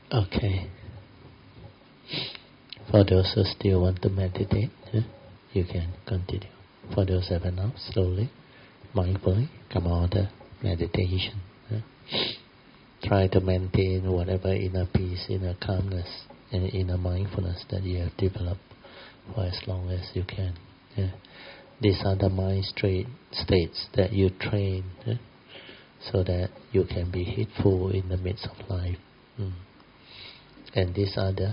Okay. For those who still want to meditate, you can continue. For those that are now, slowly, mindfully, come out of meditation. Try to maintain whatever inner peace, inner calmness, and inner mindfulness that you have developed for as long as you can. These are the mind states that you train so that you can be heedful in the midst of life. And these are the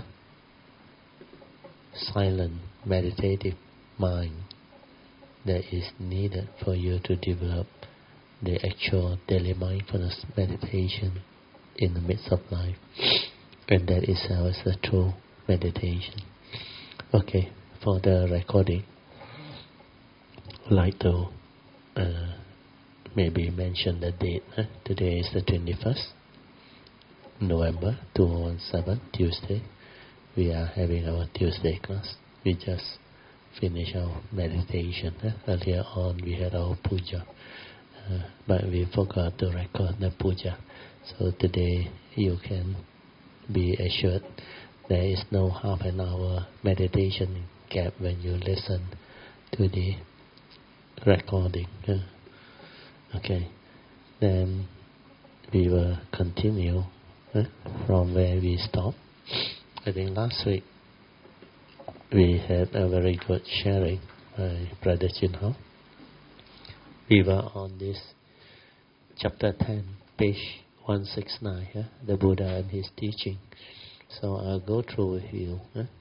silent, meditative mind that is needed for you to develop the actual daily mindfulness meditation in the midst of life. And that itself is the true meditation. Okay, for the recording, I'd like to maybe mention the date. Today is the 21st November 2017, Tuesday. We are having our Tuesday class. We just finished our meditation. Earlier on we had our puja, but we forgot to record the puja. So today you can be assured there is no half an hour meditation gap when you listen to the recording. Okay, then we will continue from where we stopped. I think last week we had a very good sharing by Brother Chin-Ho. We were on this chapter 10, page 169, the Buddha and his teaching. So I'll go through with you.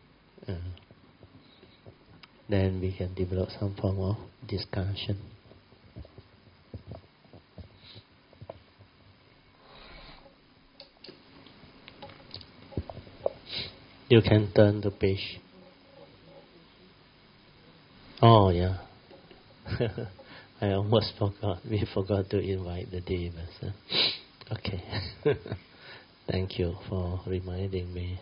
Then we can develop some form of discussion. You can turn the page. Oh, yeah. I almost forgot. We forgot to invite the devas. Okay. Thank you for reminding me.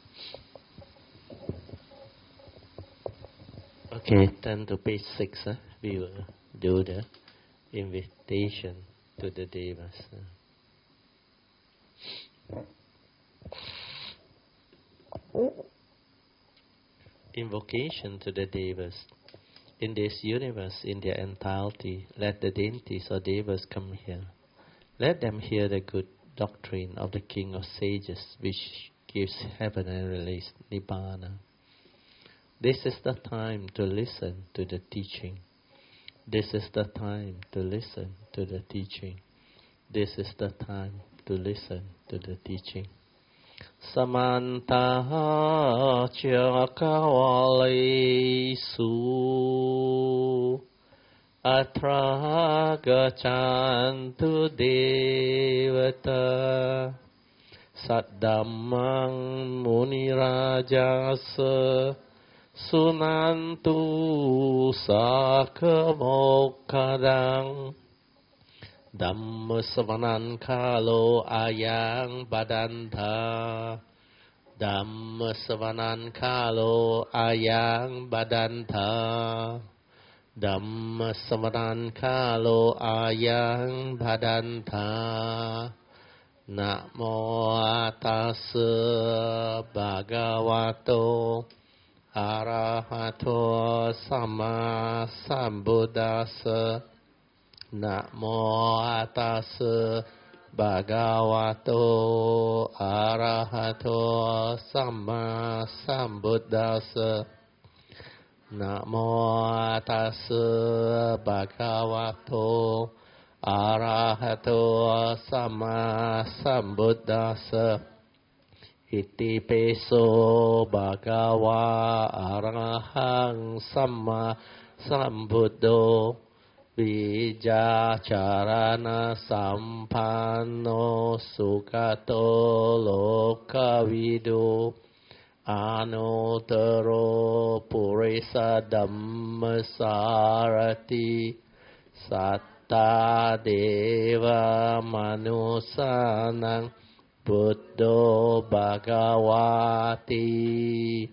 Okay, turn to page 6. We will do the invitation to the devas. Invocation to the devas. In this universe, in their entirety, let the deities or devas come here. Let them hear the good doctrine of the King of Sages, which gives heaven and release Nibbana. This is the time to listen to the teaching. This is the time to listen to the teaching. This is the time to listen to the teaching. Samanta Chakawalesu Atra Gachantu Devata Saddhammang Munirajasa Sunantu Sakamokadang Dhamma Savanan Kalo Ayang Badanta Dhamma Savanan Kalo Ayang Badanta Dhamma Savanan Kalo Ayang Badanta Namo Tassa Bhagavato Arahato Sama Sambuddhassa Namo Tassa Bhagavato Arahato Sama Sambuddhassa Namo Tassa Bhagavato Arahato Sama Sambuddhassa Iti peso Bhagava Arahang Sama Sambuddho Vijacarana Sampanno Sukato Lokavidu Anuttaro Purisa Dhammasarati Satta Deva Manusanang Buddho Bhagavati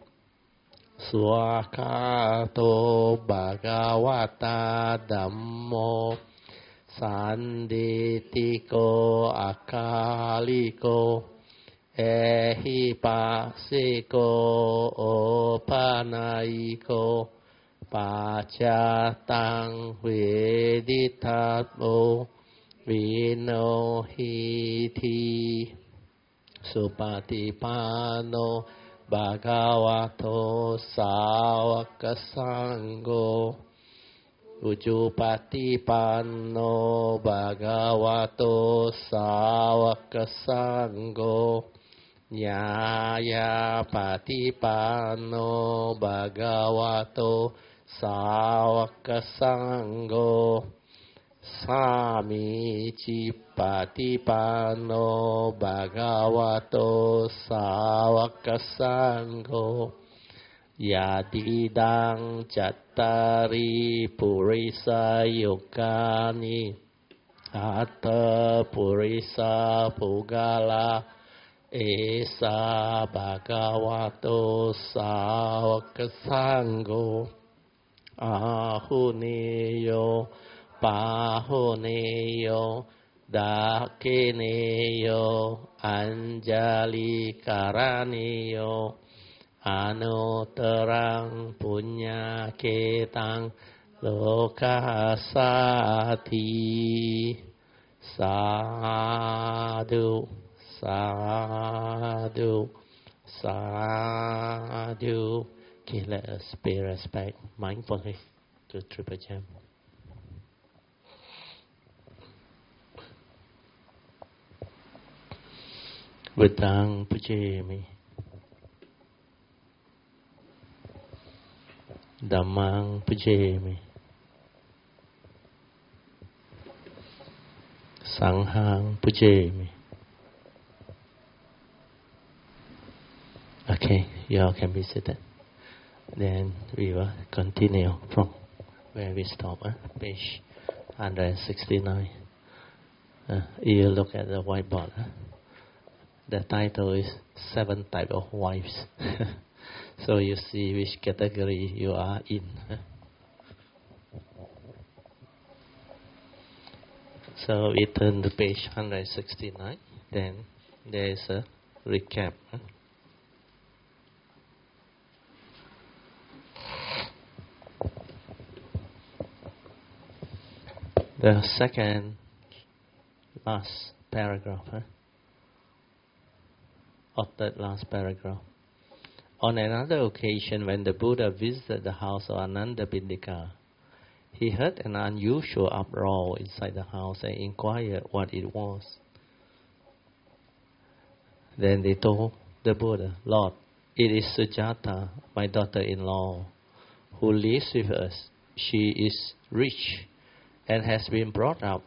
Swakato Bhagavata Dhammo Sanditiko Akaliko เอหิปัสสิโกโอปานายิโกปัจจตังเวดิทัสโมวิโนหิทีสุปฏิปันโนภะคะวะโตสาวกสังโฆอุจุปฏิปันโนภะคะวะโตสาวกสังโฆญาญาปฏิปันโนภะคะวะโตสาวกสังโฆสามีจิปฏิปันโนภะคะวะโตสาวกสังโฆยาติดังจัตตาริปุริสายุกานิอัตตปุริสาภุกาลาเอสาภะคะวะโตสาวกสังโฆอาหุเนโยปาหุเนโยดาเกเนโยอัญจาลิการาเนโยอนุตรังปุญญาเกตังโลกาสาธิสาธุสาธุสาธุ Okay, let us pay respect mindfully to Triple Gem. Buddhang Pujami Dhammang Pujami Sanghang Pujami. Okay, you all can be seated. Then we will continue from where we stop, page 169. You look at the whiteboard. The title is 7 Types of Wives. So you see which category you are in. So we turn to page 169. Then there is a recap. The second last paragraph, or third last paragraph. On another occasion, when the Buddha visited the house of Ananda Pindika, he heard an unusual uproar inside the house and inquired what it was. Then they told the Buddha, Lord, it is Sujata, my daughter-in-law, who lives with us. She is rich and has been brought up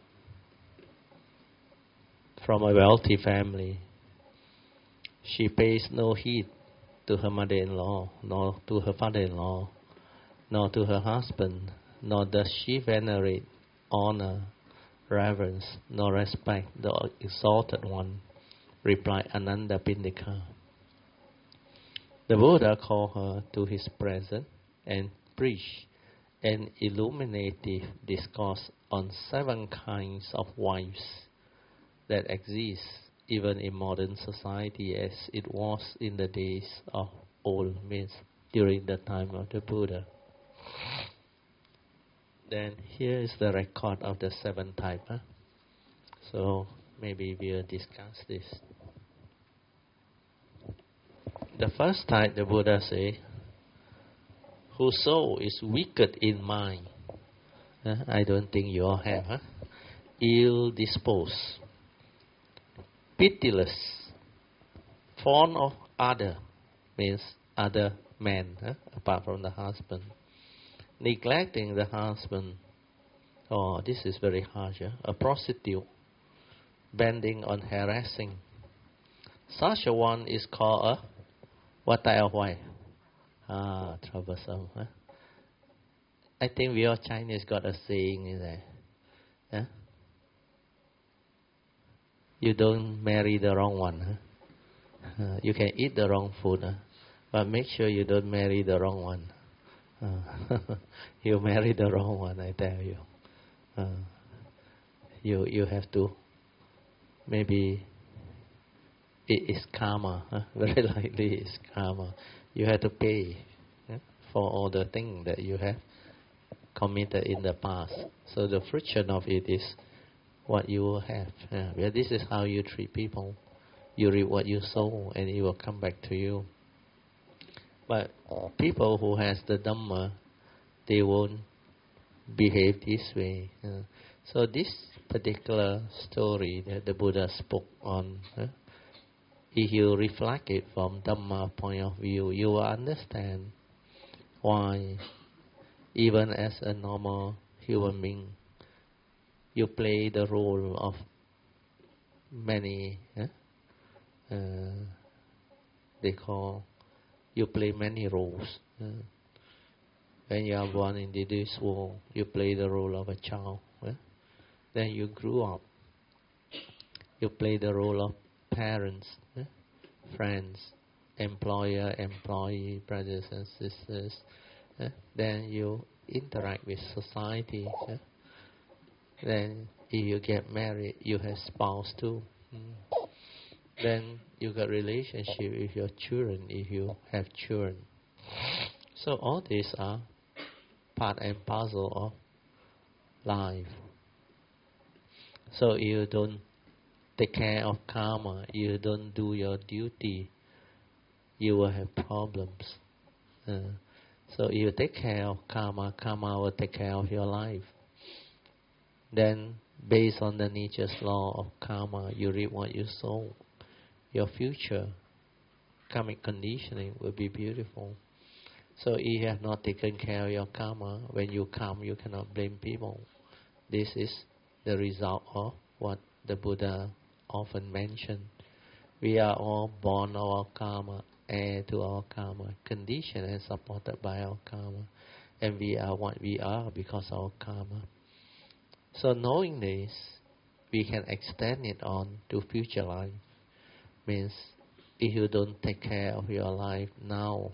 from a wealthy family. She pays no heed to her mother-in-law, nor to her father-in-law, nor to her husband, nor does she venerate, honor, reverence, nor respect the exalted one, replied Ananda Pindika. The Buddha called her to his presence and preached an illuminative discourse on 7 kinds of wives that exist even in modern society as it was in the days of old myths during the time of the Buddha. Then here is the record of the 7 types. So maybe we'll discuss this. The first type, the Buddha says, whose soul is wicked in mind. I don't think you all have. Ill-disposed, pitiless, fond of other, means other men, apart from the husband. Neglecting the husband. Oh, this is very harsh. A prostitute, bending on harassing. Such a one is called a, what type of wife? Troublesome. I think we all Chinese got a saying in there. You don't marry the wrong one. You can eat the wrong food, but make sure you don't marry the wrong one. You marry the wrong one, I tell you. You have to maybe it is karma. Very likely it's karma. You have to pay for all the things that you have committed in the past. So the friction of it is what you will have. Well, this is how you treat people. You reap what you sow, and it will come back to you. But people who has the Dhamma, they won't behave this way. So this particular story that the Buddha spoke on, if you reflect it from Dhamma point of view, you will understand why, even as a normal human being, you play the role of many, they call, you play many roles. When you are born into this world, you play the role of a child. Then you grew up. You play the role of parents, friends, employer, employee, brothers and sisters. Then you interact with society. Then if you get married, you have spouse too. Then you got relationship with your children if you have children. So all these are part and parcel of life. So you don't take care of karma, you don't do your duty, you will have problems. So if you take care of karma, karma will take care of your life. Then, based on the nature's law of karma, you reap what you sow. Your future karmic conditioning will be beautiful. So if you have not taken care of your karma, when you come, you cannot blame people. This is the result of what the Buddha often mentioned. We are all born of our karma, heir to our karma, conditioned and supported by our karma. And we are what we are because of our karma. So knowing this, we can extend it on to future life. Means if you don't take care of your life now,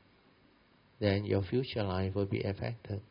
then your future life will be affected.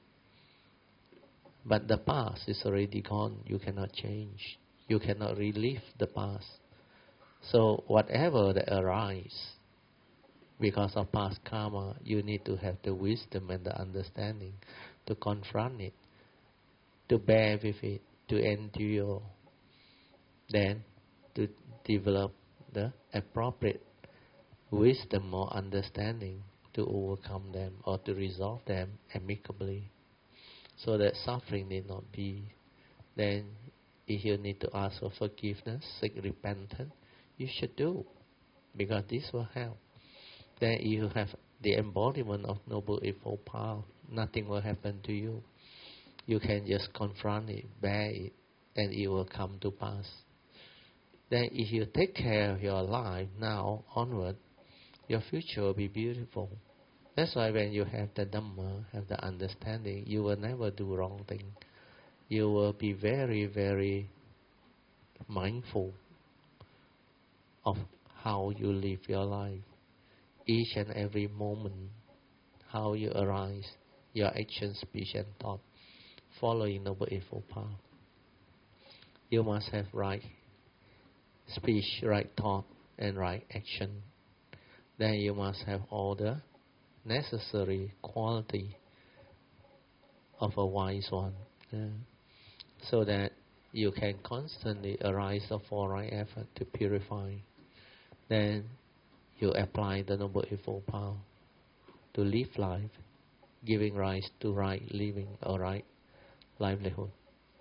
But the past is already gone. You cannot change. You cannot relive the past. So whatever that arises because of past karma, you need to have the wisdom and the understanding to confront it, to bear with it, to endure, then to develop the appropriate wisdom or understanding to overcome them or to resolve them amicably, so that suffering need not be. Then if you need to ask for forgiveness, seek repentance, you should do, because this will help. Then if you have the embodiment of Noble Eightfold Path, nothing will happen to you. You can just confront it, bear it, and it will come to pass. Then if you take care of your life now onward, your future will be beautiful. That's why when you have the Dhamma, have the understanding, you will never do wrong thing. You will be very, very mindful of how you live your life. Each and every moment, how you arise, your action, speech and thought, following Noble Eightfold Path. You must have right speech, right thought and right action. Then you must have all the necessary quality of a wise one, so that you can constantly arise the four right effort to purify. Then you apply the Noble Eightfold Path to live life, giving rise to right living or right livelihood.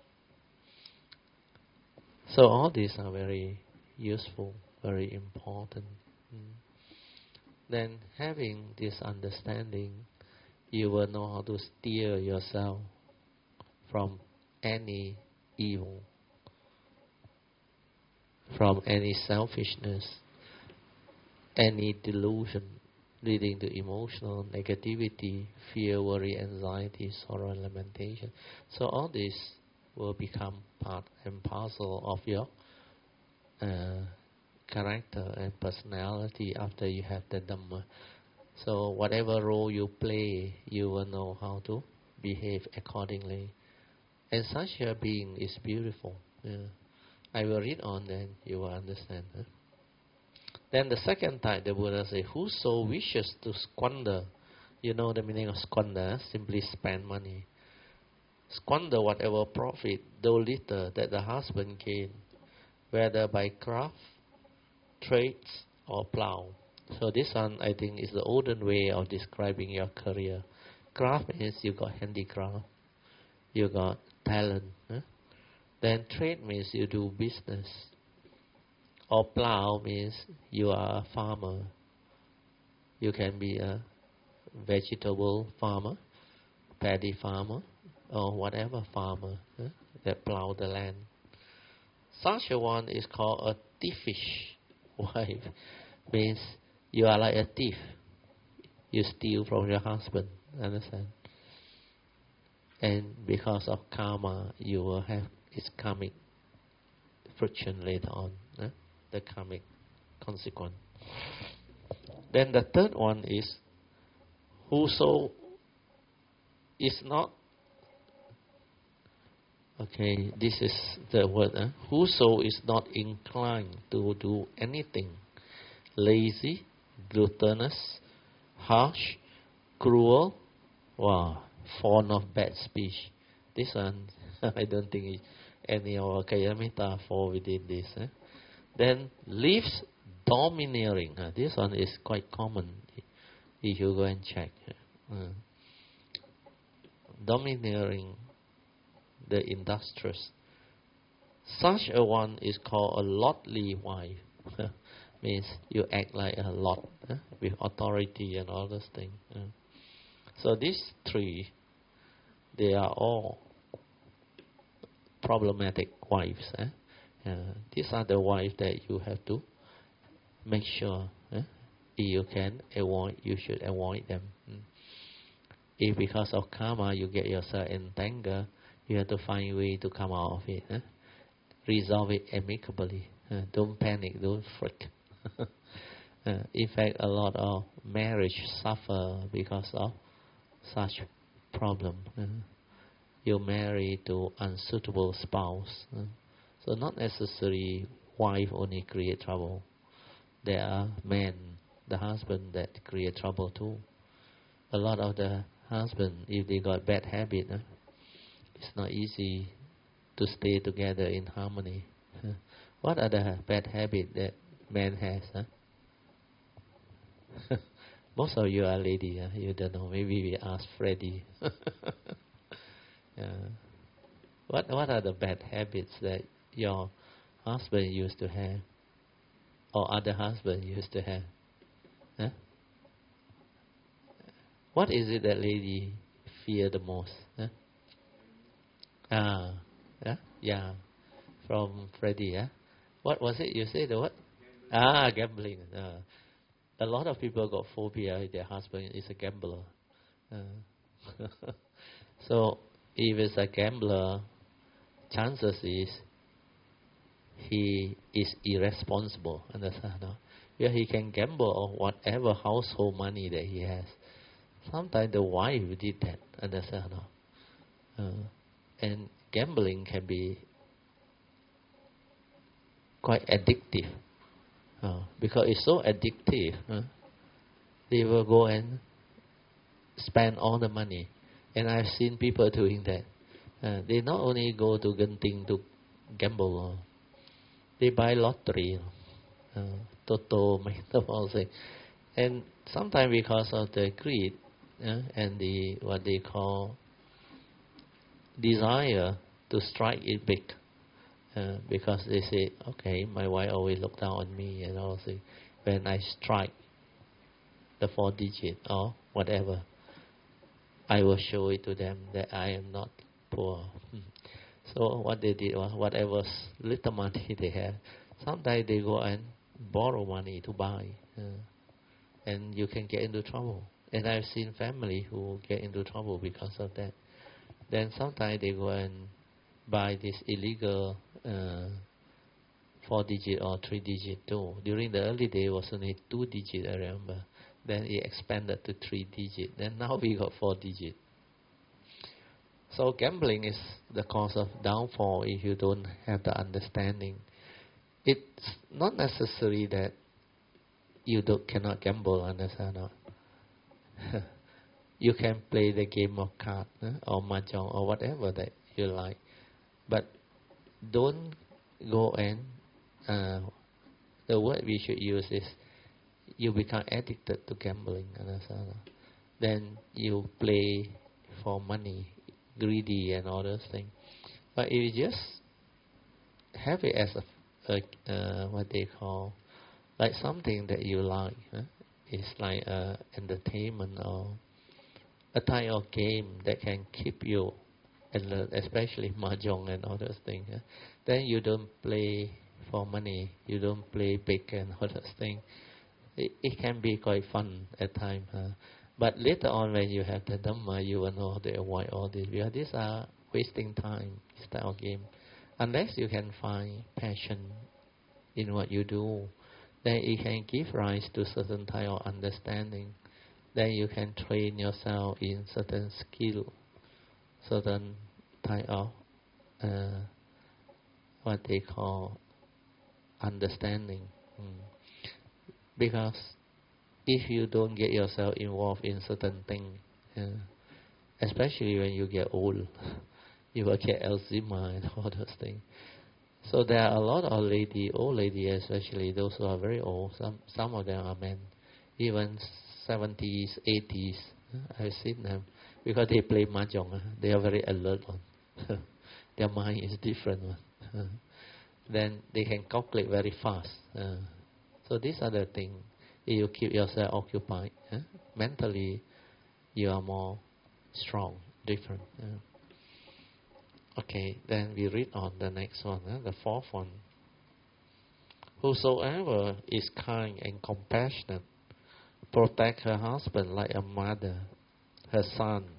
So all these are very useful, very important. Then having this understanding, you will know how to steer yourself from any evil, from any selfishness, any delusion leading to emotional negativity, fear, worry, anxiety, sorrow, and lamentation. So all this will become part and parcel of your character and personality after you have the Dhamma. So whatever role you play, you will know how to behave accordingly. And such a being is beautiful. I will read on, then you will understand. Then the second type, the Buddha says, whoso wishes to squander, you know the meaning of squander, simply spend money. Squander whatever profit, though little, that the husband gain, whether by craft, trades, or plow. So this one, I think, is the olden way of describing your career. Craft means you got handicraft, you got talent. Then trade means you do business. Or plow means you are a farmer. You can be a vegetable farmer, paddy farmer, or whatever farmer that plow the land. Such a one is called a thiefish wife. Means you are like a thief. You steal from your husband, understand? And because of karma, you will have its karmic friction later on, the karmic consequence. Then the third one is, whoso is not, okay, this is the word, whoso is not inclined to do anything, lazy, gluttonous, harsh, cruel, fond of bad speech. This one, I don't think any of our Kayamita fall within this. Then lives domineering. This one is quite common if you go and check. Domineering, the industrious. Such a one is called a lordly wife. Means you act like a lord, with authority and all those things. So these three, they are all problematic wives. These are the wives that you have to make sure if you can avoid, you should avoid them. If because of karma you get yourself entangled, you have to find a way to come out of it. Resolve it amicably. Don't panic, don't freak. In fact, a lot of marriage suffer because of such problem. You marry to unsuitable spouse. So not necessarily wife only create trouble. There are men, the husband, that create trouble too. A lot of the husband, if they got bad habit, it's not easy to stay together in harmony. What are the bad habits that man has? Most of you are lady, you don't know. Maybe we ask Freddie. What are the bad habits that your husband used to have, or other husband used to have? What is it that lady fear the most? Yeah, from Freddie. What was it? You say the what? Gambling. A lot of people got phobia if their husband is a gambler. So if it's a gambler, chances is he is irresponsible. Understand? No? Yeah, he can gamble on whatever household money that he has. Sometimes the wife did that. Understand? No? And gambling can be quite addictive. Because it's so addictive, they will go and spend all the money. And I've seen people doing that. They not only go to Genting to gamble, they buy lottery, Toto, all things. And sometimes because of the greed and the what they call desire to strike it big. Because they say, okay, my wife always look down on me, and all things. When I strike the 4 digit or whatever, I will show it to them that I am not poor. So what they did was, whatever little money they have, sometimes they go and borrow money to buy, and you can get into trouble. And I've seen family who get into trouble because of that. Then sometimes they go and buy this illegal 4-digit or 3-digit too. During the early day, it was only 2-digit, I remember. Then it expanded to 3-digit. Then now we got 4-digit. So gambling is the cause of downfall if you don't have the understanding. It's not necessary that you cannot gamble, understand or not? You can play the game of cards or mahjong or whatever that you like, but don't go and the word we should use is you become addicted to gambling, understand or not? Then you play for money, greedy and all those things. But if you just have it as a what they call, like something that you like, it's like entertainment or a type of game that can keep you alert, especially mahjong and all those things. Then you don't play for money, you don't play big and all those things. It can be quite fun at times. But later on, when you have the Dhamma, you will know to avoid all this, because these are wasting time, this type of game. Unless you can find passion in what you do, then it can give rise to certain type of understanding. Then you can train yourself in certain skill, certain type of what they call understanding. Because if you don't get yourself involved in certain things, especially when you get old, you will get Alzheimer and all those things. So there are a lot of old ladies, especially those who are very old. Some of them are men, even 70s, 80s. I've seen them because they play mahjong. They are very alert one. Their mind is different one. Then they can calculate very fast. So these are the things. If you keep yourself occupied, mentally you are more strong, different. Okay, then we read on the next one, the fourth one. Whosoever is kind and compassionate, protect her husband like a mother, her son,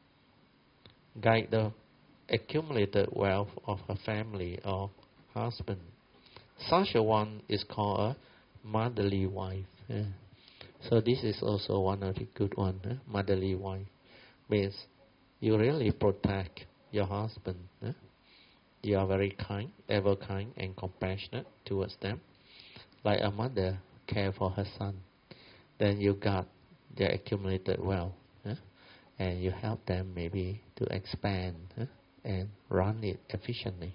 guide the accumulated wealth of her family or husband. Such a one is called a motherly wife. So this is also one of the good one. Motherly wife means you really protect your husband. You are very kind, ever kind and compassionate towards them, like a mother care for her son. Then you got their accumulated wealth, and you help them maybe to expand and run it efficiently.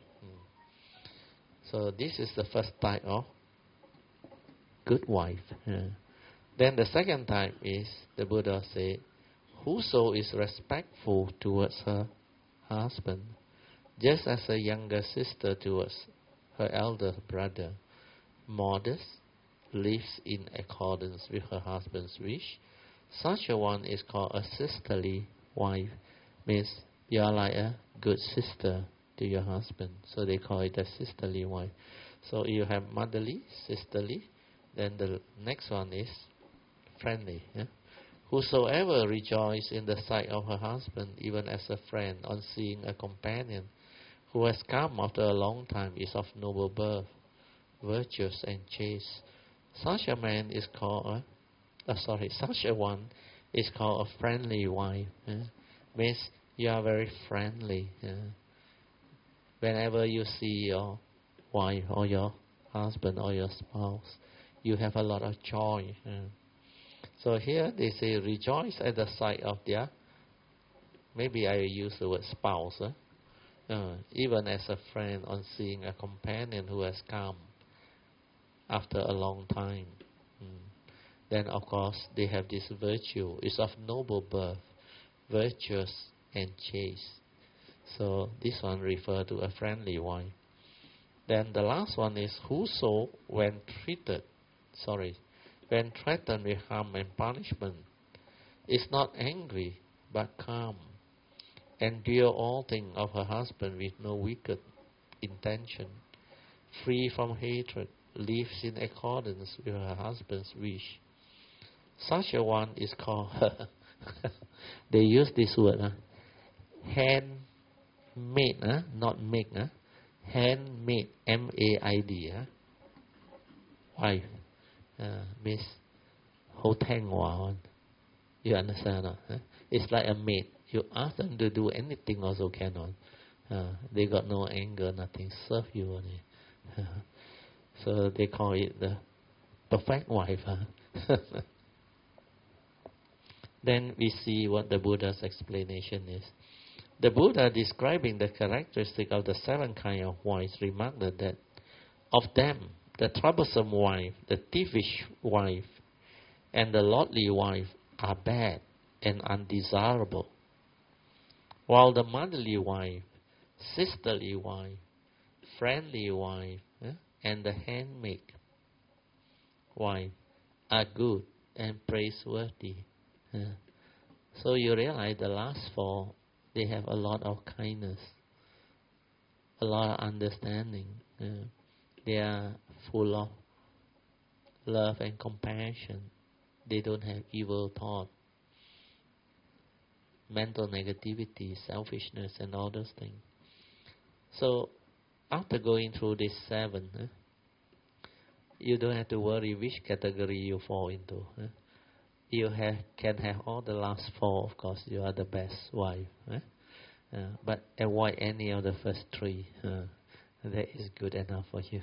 So this is the first type of good wife. Then the second type is, the Buddha said, whoso is respectful towards her husband, just as a younger sister towards her elder brother, modest, lives in accordance with her husband's wish, such a one is called a sisterly wife. Means you are like a good sister to your husband. So they call it a sisterly wife. So you have motherly, sisterly, then the next one is friendly. Whosoever rejoices in the sight of her husband, even as a friend, on seeing a companion who has come after a long time, is of noble birth, virtuous and chaste. Such a man is called such a one is called a friendly wife. Means you are very friendly. Whenever you see your wife or your husband or your spouse, you have a lot of joy. So here they say rejoice at the sight of their, maybe I use the word spouse, even as a friend on seeing a companion who has come after a long time. Then of course they have this virtue, is of noble birth, virtuous and chaste. So this one refer to a friendly wife. Then the last one is whoso when threatened with harm and punishment, is not angry but calm, endure all things of her husband with no wicked intention, free from hatred, lives in accordance with her husband's wish. Such a one is called they use this word, handmaid, not make, handmaid, M-A-I-D, wife, means Ho Tang Hoa. You understand? It's like a maid. You ask them to do anything also cannot. They got no anger, nothing, serve you only. So they call it the perfect wife. Then we see what the Buddha's explanation is. The Buddha, describing the characteristic of the 7 kinds of wives, remarked that of them, the troublesome wife, the thievish wife, and the lordly wife are bad and undesirable, while the motherly wife, sisterly wife, friendly wife, and the handmaid wife are good and praiseworthy. So you realize the last 4, they have a lot of kindness, a lot of understanding. They are full of love and compassion. They don't have evil thought, mental negativity, selfishness, and all those things. So after going through this 7, you don't have to worry which category you fall into. You can have all the last 4, of course, you are the best wife. But avoid any of the first 3. That is good enough for you.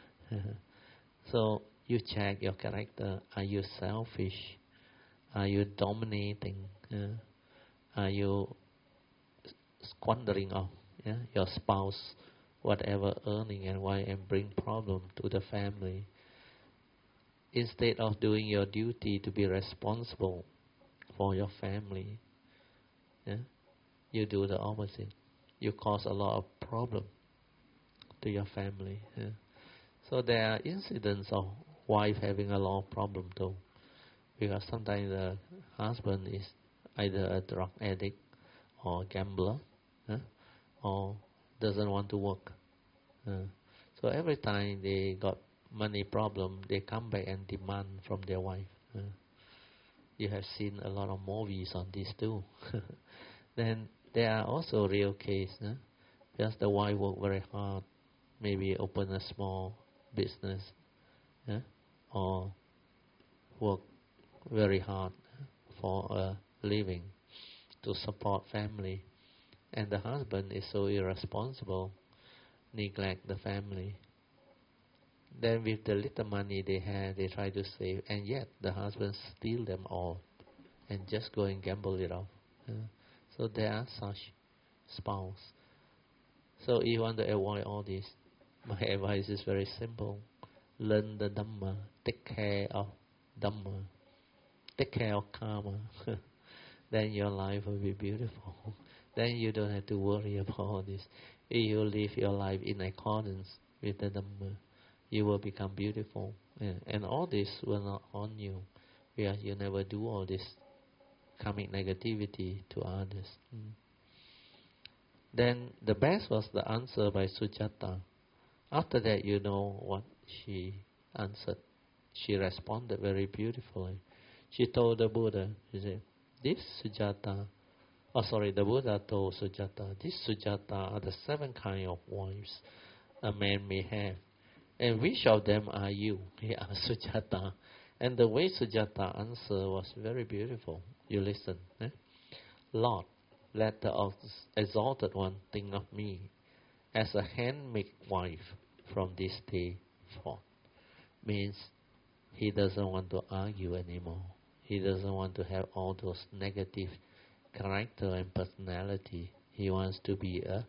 So you check your character. Are you selfish? Are you dominating? Are you squandering off your spouse, whatever earning and why, and bring problem to the family? Instead of doing your duty to be responsible for your family, you do the opposite. You cause a lot of problem to your family. So there are incidents of wife having a lot of problem too, because sometimes the husband is either a drug addict or a gambler, or doesn't want to work. So every time they got money problem, they come back and demand from their wife. You have seen a lot of movies on this too. Then there are also real cases, because the wife work very hard, maybe open a small business, or work very hard for a living to support family, and the husband is so irresponsible, neglect the family. Then with the little money they have, they try to save, and yet the husband steal them all and just go and gamble it off. So there are such spouse. So if you want to avoid all this, my advice is very simple. Learn the Dhamma. Take care of Dhamma. Take care of karma. Then your life will be beautiful. Then you don't have to worry about all this. If you live your life in accordance with the Dhamma, you will become beautiful. And all this will not harm you, because you never do all this karmic negativity to others. Then the best was the answer by Sujata. After that, you know what she answered. She responded very beautifully. She told the Buddha, she said, the Buddha told Sujata, this Sujata are the 7 kinds of wives a man may have. And which of them are you? He asked Sujata. And the way Sujata answered was very beautiful. You listen. Lord, let the exalted one think of me as a handmaid wife from this day forth. Means he doesn't want to argue anymore. He doesn't want to have all those negative character and personality. He wants to be a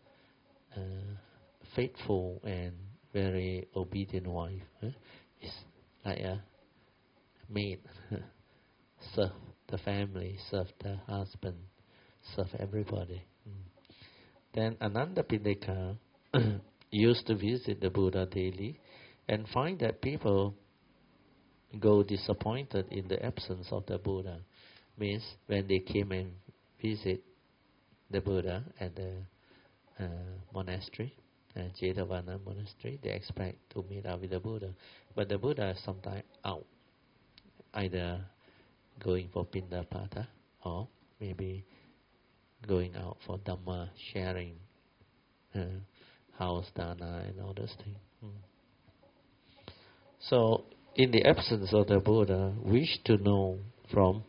faithful and very obedient wife. It's like a maid. Serve the family, serve the husband, serve everybody. Then Anandapindika used to visit the Buddha daily and find that people go disappointed in the absence of the Buddha. Means when they came and visit the Buddha at the monastery, Jetavana monastery, they expect to meet up with the Buddha. But the Buddha is sometimes out, either going for Pindapata or maybe going out for Dhamma sharing, house dana and all those things. So in the absence of the Buddha, wish to know from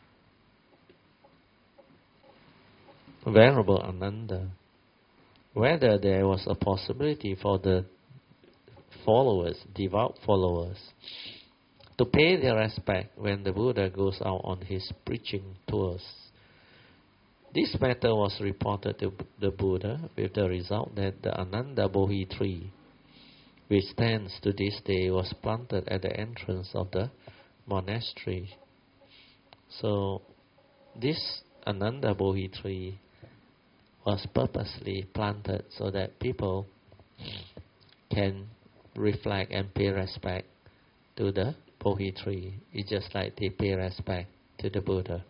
Venerable Ananda whether there was a possibility for the followers, devout followers, to pay their respect when the Buddha goes out on his preaching tours. This matter was reported to the Buddha with the result that the Ananda Bodhi tree, which stands to this day, was planted at the entrance of the monastery. So this Ananda Bodhi tree was purposely planted so that people can reflect and pay respect to the Bodhi tree. It's just like they pay respect to the Buddha.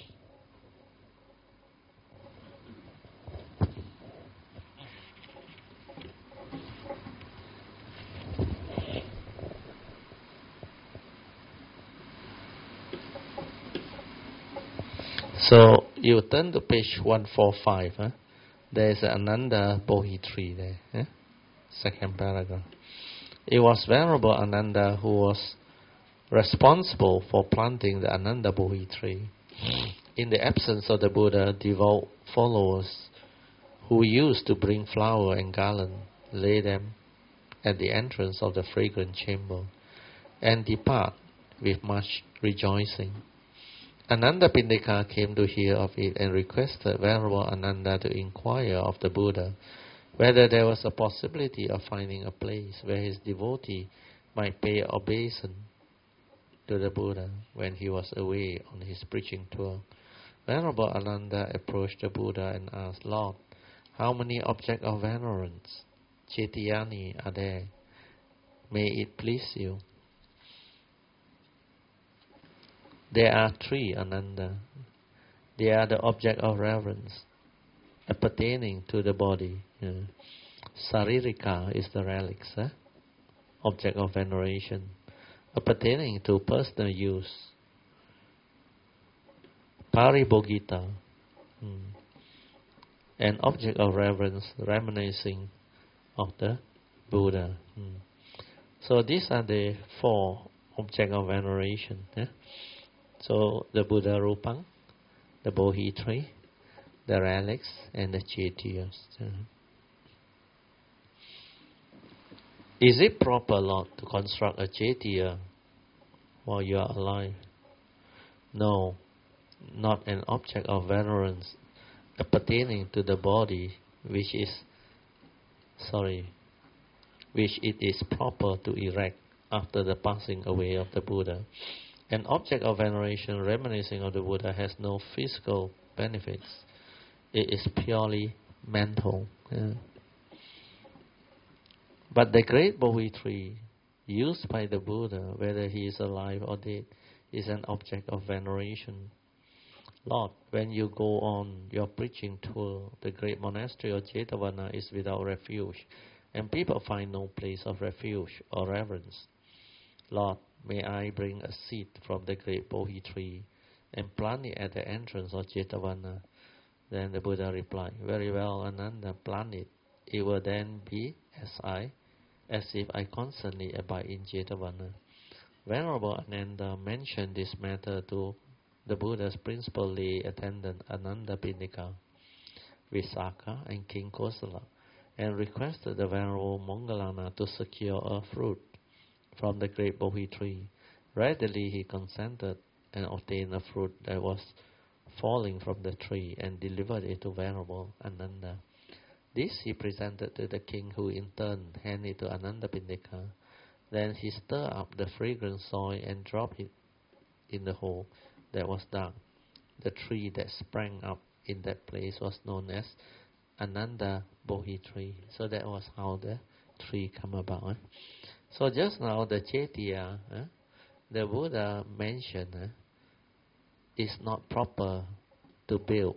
So you turn to page 145. There is an Ananda Bodhi tree there. Second paragraph. It was Venerable Ananda who was responsible for planting the Ananda Bodhi tree. In the absence of the Buddha, devout followers who used to bring flower and garland lay them at the entrance of the fragrant chamber and depart with much rejoicing. Ananda Pindika came to hear of it and requested Venerable Ananda to inquire of the Buddha whether there was a possibility of finding a place where his devotee might pay obeisance to the Buddha when he was away on his preaching tour. Venerable Ananda approached the Buddha and asked, Lord, how many objects of venerance, Chetiyani, are there? May it please you. There are 3, Ananda. They are the object of reverence, appertaining to the body. Saririka is the relics, object of veneration, appertaining to personal use. Paribhogita, an object of reverence reminiscing of the Buddha. So these are the 4 objects of veneration. So the Buddha Rupang, the Bodhi tree, the relics, and the Chetiyas. Is it proper, Lord, to construct a Chetiya while you are alive? No, not an object of venerance appertaining to the body which it is proper to erect after the passing away of the Buddha. An object of veneration reminiscing of the Buddha has no physical benefits. It is purely mental. But the great Bodhi tree used by the Buddha, whether he is alive or dead, is an object of veneration. Lord, when you go on your preaching tour, the great monastery of Jetavana is without refuge, and people find no place of refuge or reverence. Lord, may I bring a seed from the great Bodhi tree and plant it at the entrance of Jetavana? Then the Buddha replied, very well, Ananda, plant it. It will then be as if I constantly abide in Jetavana. Venerable Ananda mentioned this matter to the Buddha's principal lay attendant Ananda Pindika, Visakha, and King Kosala, and requested the Venerable Moggallana to secure a fruit from the great Bodhi tree. Readily he consented and obtained a fruit that was falling from the tree and delivered it to Venerable Ananda. This he presented to the king, who in turn handed it to Ananda Pindika. Then he stirred up the fragrant soil and dropped it in the hole that was dug. The tree that sprang up in that place was known as Ananda Bodhi tree. So that was how the tree came about. So just now the Chetiya, the Buddha mentioned, is not proper to build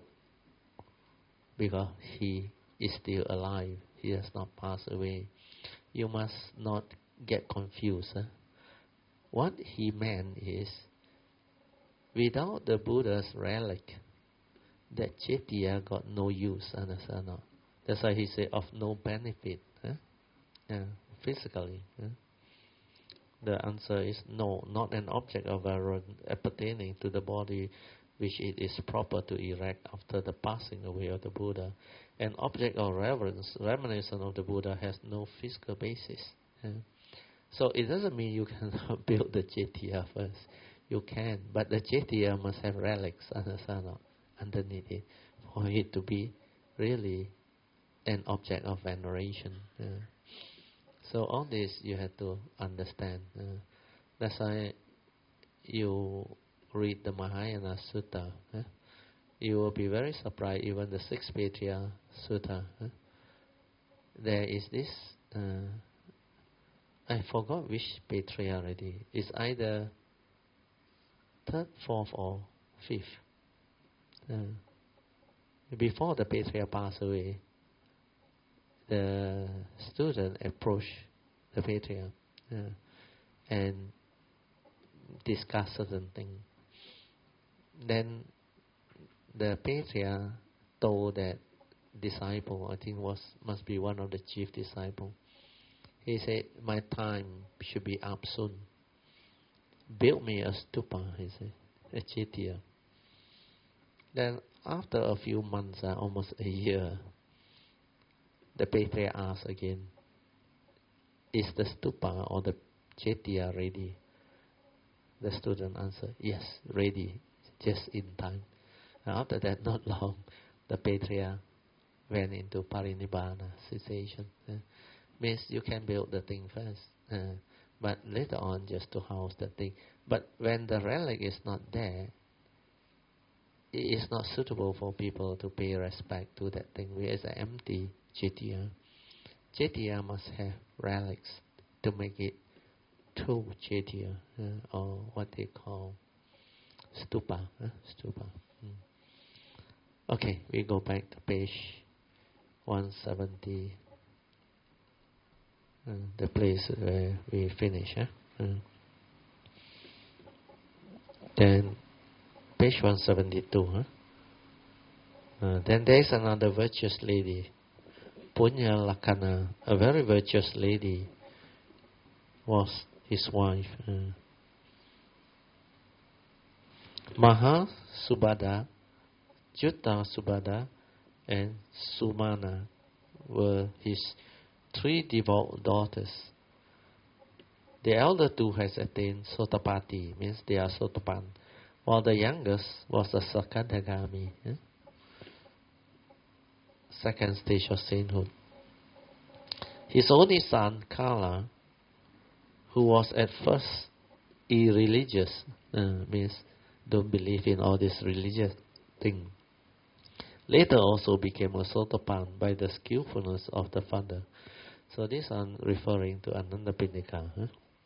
because he is still alive. He has not passed away. You must not get confused. What he meant is, without the Buddha's relic, that Chetiya got no use, understand not? That's why he said of no benefit, physically. The answer is no, not an object of appertaining to the body which it is proper to erect after the passing away of the Buddha. An object of reverence, reminiscent of the Buddha, has no physical basis. So it doesn't mean you cannot build the Jettiya first. You can, but the Jettiya must have relics underneath it for it to be really an object of veneration. So all this you have to understand. That's why you read the Mahayana Sutta. You will be very surprised, even the Sixth Patriarch Sutta. There is this, I forgot which Patriarch already. It's either third, fourth, or fifth. Before the Patriarch passed away, the student approached the Patriarch and discussed certain things. Then the Patriarch told that disciple, I think must be one of the chief disciples. He said, "My time should be up soon. Build me a stupa," he said, a Jettiya. Then after a few months, almost a year, the Patriarch asked again, "Is the stupa or the Jettiya ready?" The student answered, "Yes, ready, just in time." And after that, not long, the Patriarch went into parinibbana, cessation. Means you can build the thing first, but later on just to house the thing. But when the relic is not there, it is not suitable for people to pay respect to that thing. Where it's an empty Jettiya. Jettiya must have relics to make it true Jettiya, or what they call stupa. Stupa. Okay, we go back to page 170. The place where we finish. Then page 172. Then there is another virtuous lady, Punya Lakkhana, a very virtuous lady, was his wife. Maha Subhada, Jutta Subhada, and Sumana were his 3 devout daughters. The elder 2 has attained Sotapatti, means they are Sotapan, while the youngest was a Sakadagami, second stage of sainthood. His only son, Kala, who was at first irreligious, means don't believe in all this religious thing, later also became a Sotapan by the skillfulness of the father. So this I'm referring to Anandapindika.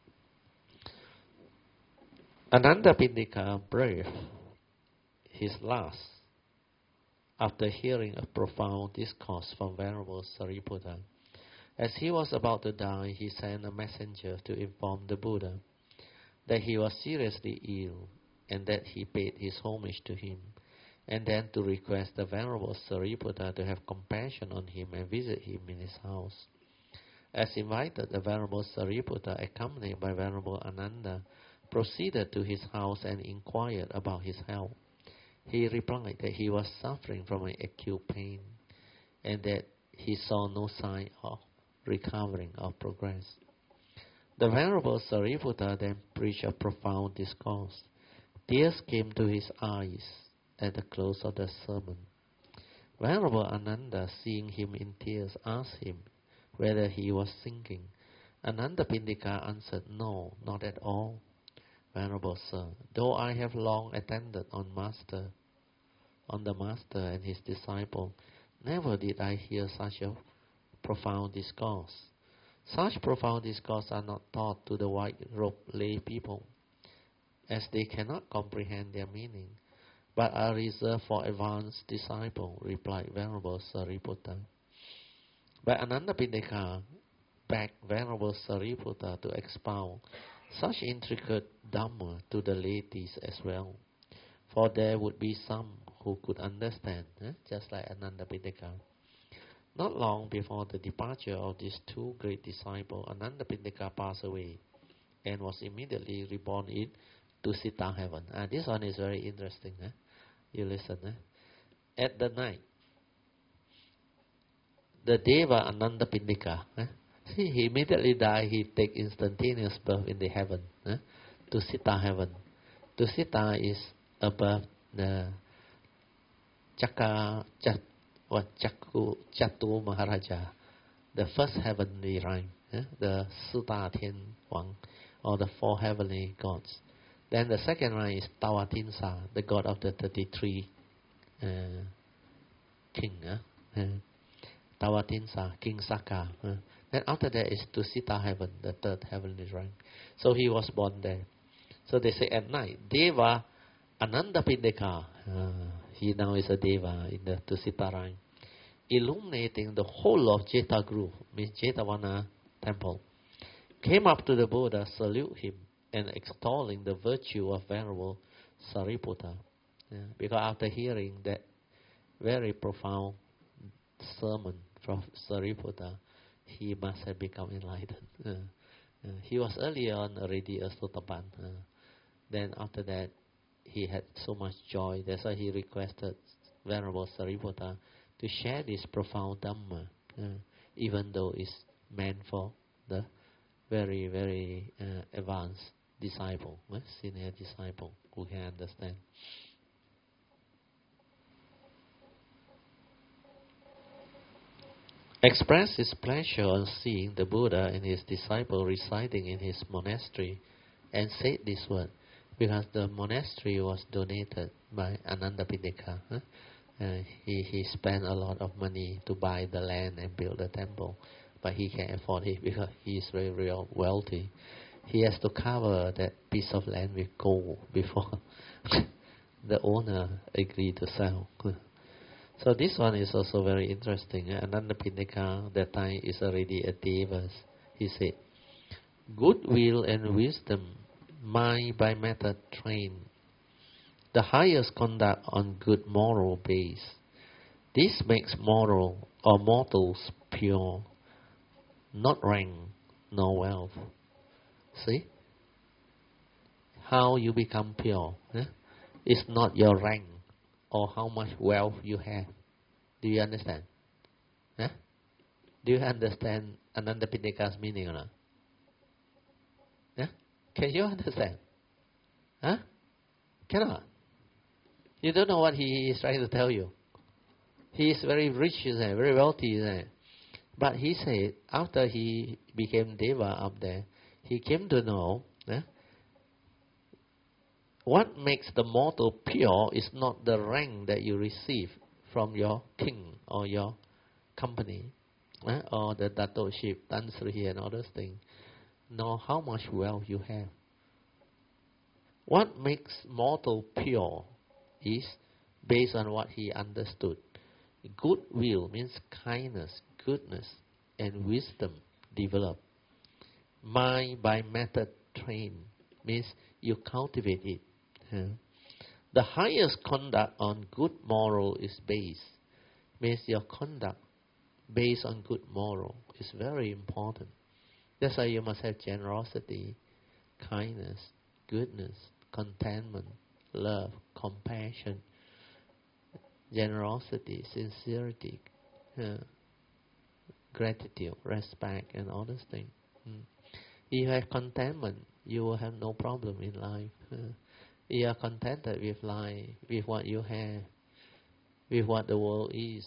Anandapindika breathed his last after hearing a profound discourse from Venerable Sariputta. As he was about to die, he sent a messenger to inform the Buddha that he was seriously ill and that he paid his homage to him, and then to request the Venerable Sariputta to have compassion on him and visit him in his house. As invited, the Venerable Sariputta, accompanied by Venerable Ananda, proceeded to his house and inquired about his health. He replied that he was suffering from an acute pain and that he saw no sign of recovering or progress. The Venerable Sariputta then preached a profound discourse. Tears came to his eyes at the close of the sermon. Venerable Ananda, seeing him in tears, asked him whether he was sinking. Anandapindika answered, "No, not at all, Venerable Sir. Though I have long attended on the Master and his disciple, never did I hear such a profound discourse. Such profound discourse are not taught to the white-robed lay people, as they cannot comprehend their meaning, but are reserved for advanced disciples," replied Venerable Sariputta. But Anandapindika begged Venerable Sariputta to expound such intricate Dhamma to the ladies as well, for there would be some who could understand, just like Anandapindika. Not long before the departure of these 2 great disciples, Anandapindika passed away and was immediately reborn in Tusita heaven. This one is very interesting. You listen. At the night, the Deva Anandapindika, See, he immediately died. He take instantaneous birth in the heaven, Tusita heaven. Tusita is above the Chatu Maharaja, the first heavenly rank, the Sutta Tian Wang, or the four heavenly gods. Then the second rank is Tawatinsa, the god of the 33 king. Tawatinsa, King Saka. Then after that is Tusita heaven, the third heavenly rank. So he was born there. So they say at night, Deva Anandapindika, he now is a Deva in the Tusita rank, illuminating the whole of Jeta Group, means Jetavana temple, came up to the Buddha, salute him, and extolling the virtue of Venerable Sariputta. Because after hearing that very profound sermon from Sariputta, he must have become enlightened. He was earlier on already a Sotapan. Then after that, he had so much joy. That's why he requested Venerable Sariputta to share this profound Dhamma, even though it's meant for the very, very advanced disciple, senior disciple who can understand. Expressed his pleasure on seeing the Buddha and his disciple residing in his monastery, and said this word, because the monastery was donated by Anandapindika. He spent a lot of money to buy the land and build the temple, but he can't afford it because he is very, very wealthy. He has to cover that piece of land with gold before the owner agreed to sell. So this one is also very interesting. Anandapindika, that time is already a Deva. He said, goodwill and wisdom, mind by method trained, the highest conduct on good moral base. This makes moral or mortals pure, not rank nor wealth. See? How you become pure. It's not your rank or how much wealth you have. Do you understand? Do you understand Anandapindika's meaning or not? Can you understand? Cannot. You don't know what he is trying to tell you. He is very rich, very wealthy. But he said, after he became Deva up there, he came to know what makes the mortal pure is not the rank that you receive from your king or your company, or the dattōship, Tan Sri and all those things, nor how much wealth you have. What makes mortal pure is based on what he understood. Goodwill means kindness, goodness, and wisdom develop. Mind by method trained means you cultivate it. The highest conduct on good moral is based. Means your conduct based on good moral is very important. That's why you must have generosity, kindness, goodness, contentment, love, compassion, generosity, sincerity, gratitude, respect, and all those things. If you have contentment, you will have no problem in life. You are contented with life, with what you have, with what the world is,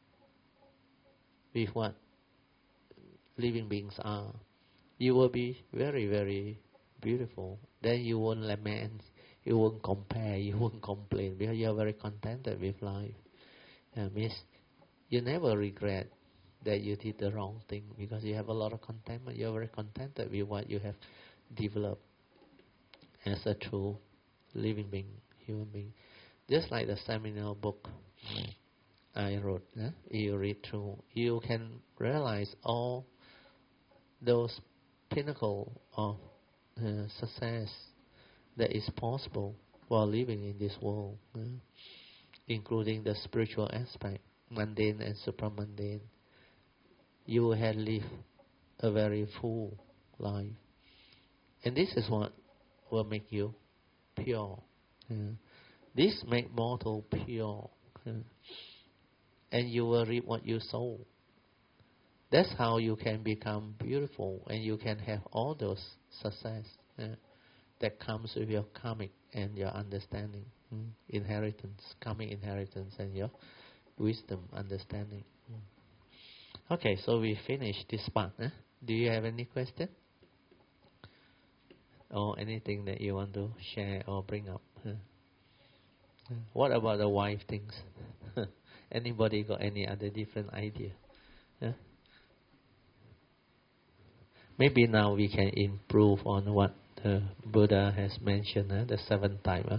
with what living beings are. You will be very, very beautiful. Then you won't lament, you won't compare, you won't complain, because you are very contented with life. Means you never regret that you did the wrong thing, because you have a lot of contentment. You are very contented with what you have developed as a true living being, human being. Just like the seminal book I wrote, you read through, you can realize all those pinnacle of success that is possible while living in this world, including the spiritual aspect, mundane and supramundane. You have lived a very full life, and this is what will make you pure. This make mortal pure, and you will reap what you sow. That's how you can become beautiful, and you can have all those success that comes with your karmic and your understanding, inheritance, karmic inheritance, and your wisdom, understanding. Okay, so we finished this part. Do you have any question? Or anything that you want to share or bring up? What about the wife things? Anybody got any other different idea? Maybe now we can improve on what the Buddha has mentioned, the 7th type.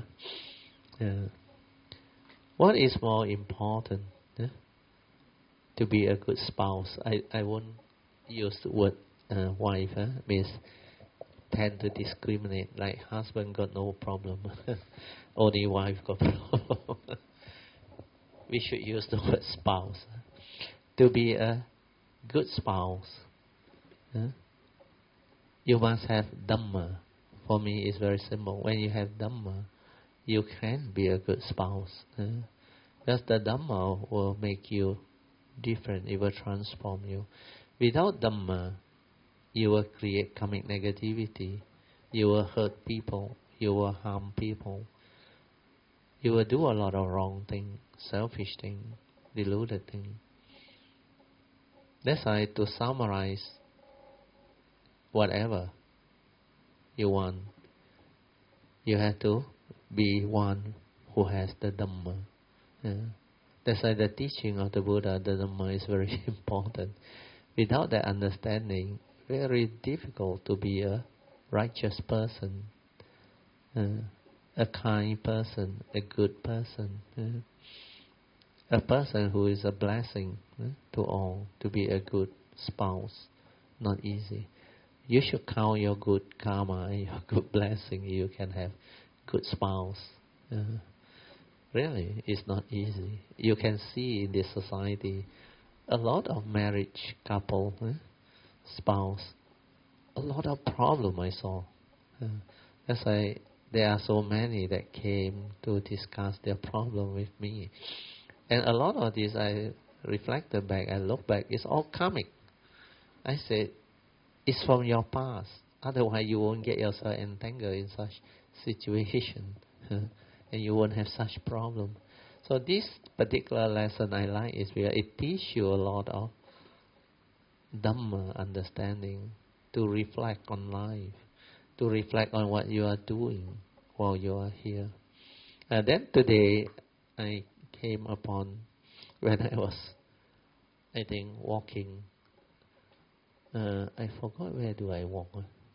What is more important to be a good spouse? I won't use the word wife, means tend to discriminate, like husband got no problem, only wife got problem. We should use the word spouse. To be a good spouse, you must have Dhamma. For me, it's very simple. When you have Dhamma, you can be a good spouse. Because the Dhamma will make you different. It will transform you. Without Dhamma, you will create karmic negativity. You will hurt people. You will harm people. You will do a lot of wrong things, selfish things, deluded things. That's why, to summarize, whatever you want, you have to be one who has the Dhamma. That's why the teaching of the Buddha, the Dhamma, is very important. Without that understanding, very difficult to be a righteous person, a kind person, a good person, a person who is a blessing to all. To be a good spouse, not easy. You should count your good karma and your good blessing. You can have good spouse. Really, it's not easy. You can see in this society a lot of marriage couple, spouse, a lot of problem I saw. That's why there are so many that came to discuss their problem with me. And a lot of this, I reflected back, I look back, it's all karmic. I said, it's from your past. Otherwise, you won't get yourself entangled in such situation, and you won't have such problem. So this particular lesson I like is because it teaches you a lot of Dhamma understanding, to reflect on life, to reflect on what you are doing while you are here. And then today, I came upon, when I was, I think, walking. I forgot where do I walk.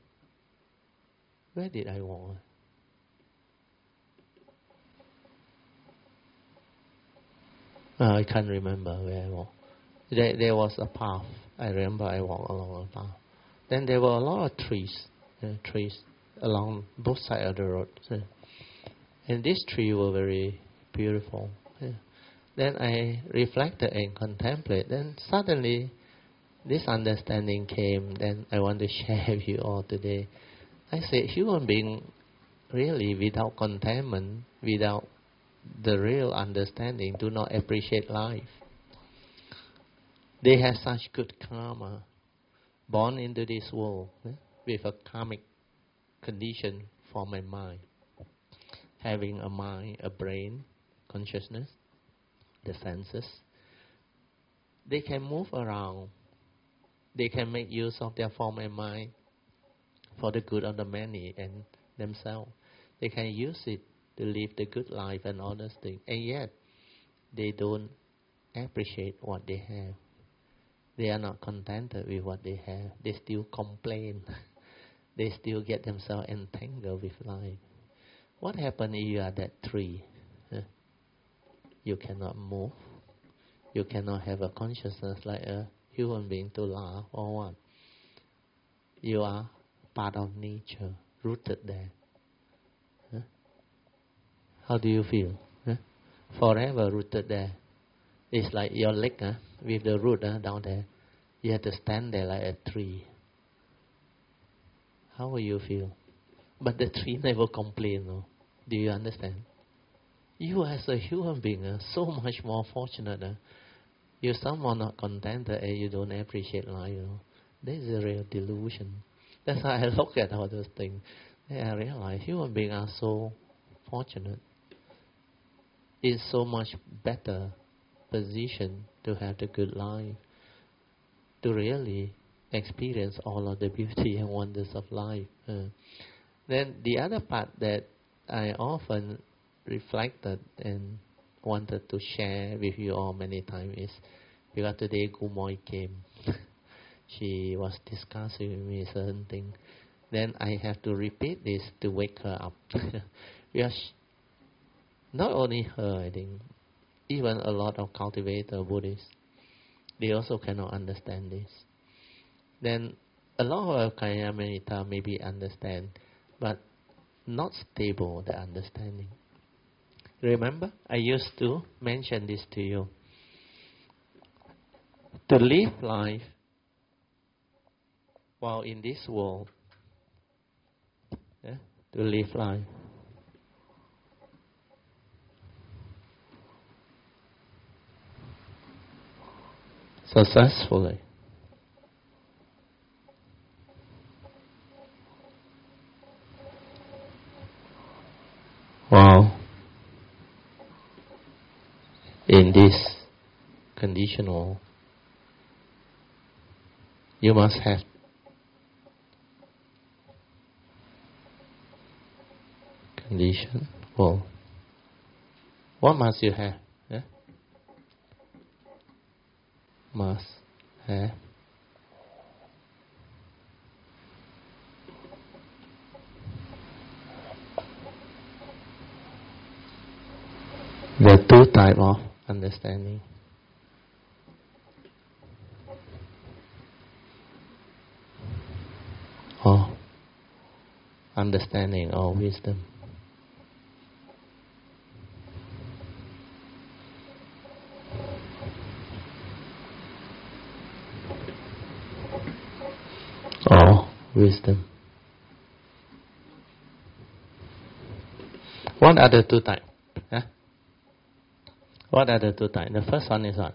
Where did I walk? I can't remember where I walked. There was a path. I remember I walked along a path. Then there were a lot of trees along both sides of the road. And these trees were very beautiful. Then I reflected and contemplated. Then suddenly, this understanding came. Then I want to share with you all today. I said, human being really, without contentment, without the real understanding, do not appreciate life. They have such good karma, born into this world with a karmic condition for my mind, having a mind, a brain, consciousness, the senses. They can move around. They can make use of their form and mind for the good of the many and themselves. They can use it to live the good life and all those things. And yet, they don't appreciate what they have. They are not contented with what they have. They still complain. They still get themselves entangled with life. What happens if you are that tree? You cannot move. You cannot have a consciousness like a human being to laugh or what. You are part of nature, rooted there. How do you feel? Forever rooted there. It's like your leg with the root down there. You have to stand there like a tree. How will you feel? But the tree never complains. No? Do you understand? You as a human being are so much more fortunate. You're someone not contented and you don't appreciate life, This is a real delusion. That's how I look at all those things. And I realize human beings are so fortunate. It's so much better position to have the good life, to really experience all of the beauty and wonders of life. Then the other part that I often reflected and wanted to share with you all many times is, because today Gumoy came, she was discussing with me certain things. Then I have to repeat this to wake her up. Because not only her, I think, even a lot of cultivator Buddhists, they also cannot understand this. Then a lot of Kayamita maybe understand, but not stable the understanding. Remember, I used to mention this to you. To live life while in this world, to live life successfully, while in this conditional, you must have condition. Well, what must you have? Must have the two type of understanding. Or understanding or wisdom. Or wisdom. What are the two types? What are the two types? The first one is what?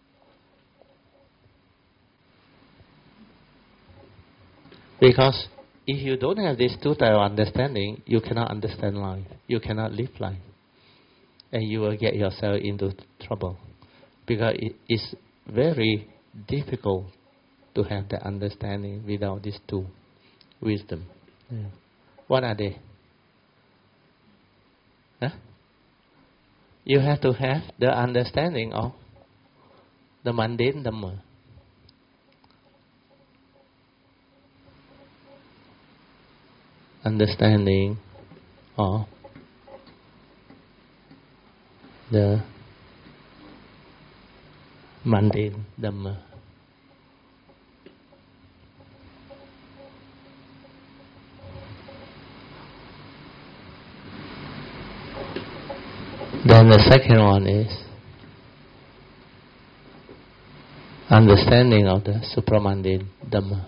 Because if you don't have these two types of understanding, you cannot understand life. You cannot live life. And you will get yourself into trouble. Because it is very difficult to have the understanding without these two. Wisdom. What are they? You have to have the understanding of the mundane Dhamma. Understanding of the mundane Dhamma. Then the second one is understanding of the supramundane Dhamma.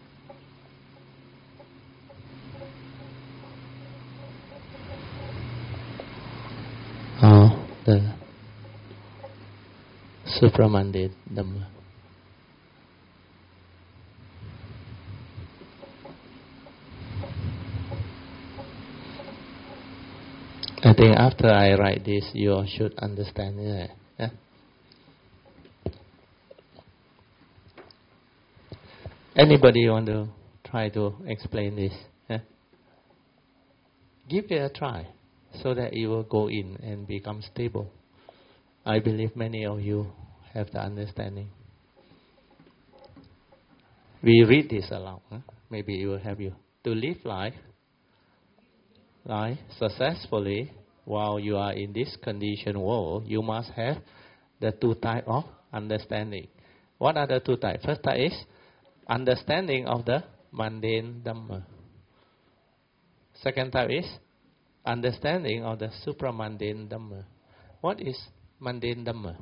The supramundane Dhamma. I think after I write this, you all should understand it. Anybody want to try to explain this? Give it a try, so that you will go in and become stable. I believe many of you have the understanding. We read this aloud. Maybe it will help you to live life successfully while you are in this conditioned world. You must have the two types of understanding. What are the two types? First type is understanding of the mundane Dhamma. Second type is understanding of the supramundane Dhamma. What is mundane Dhamma?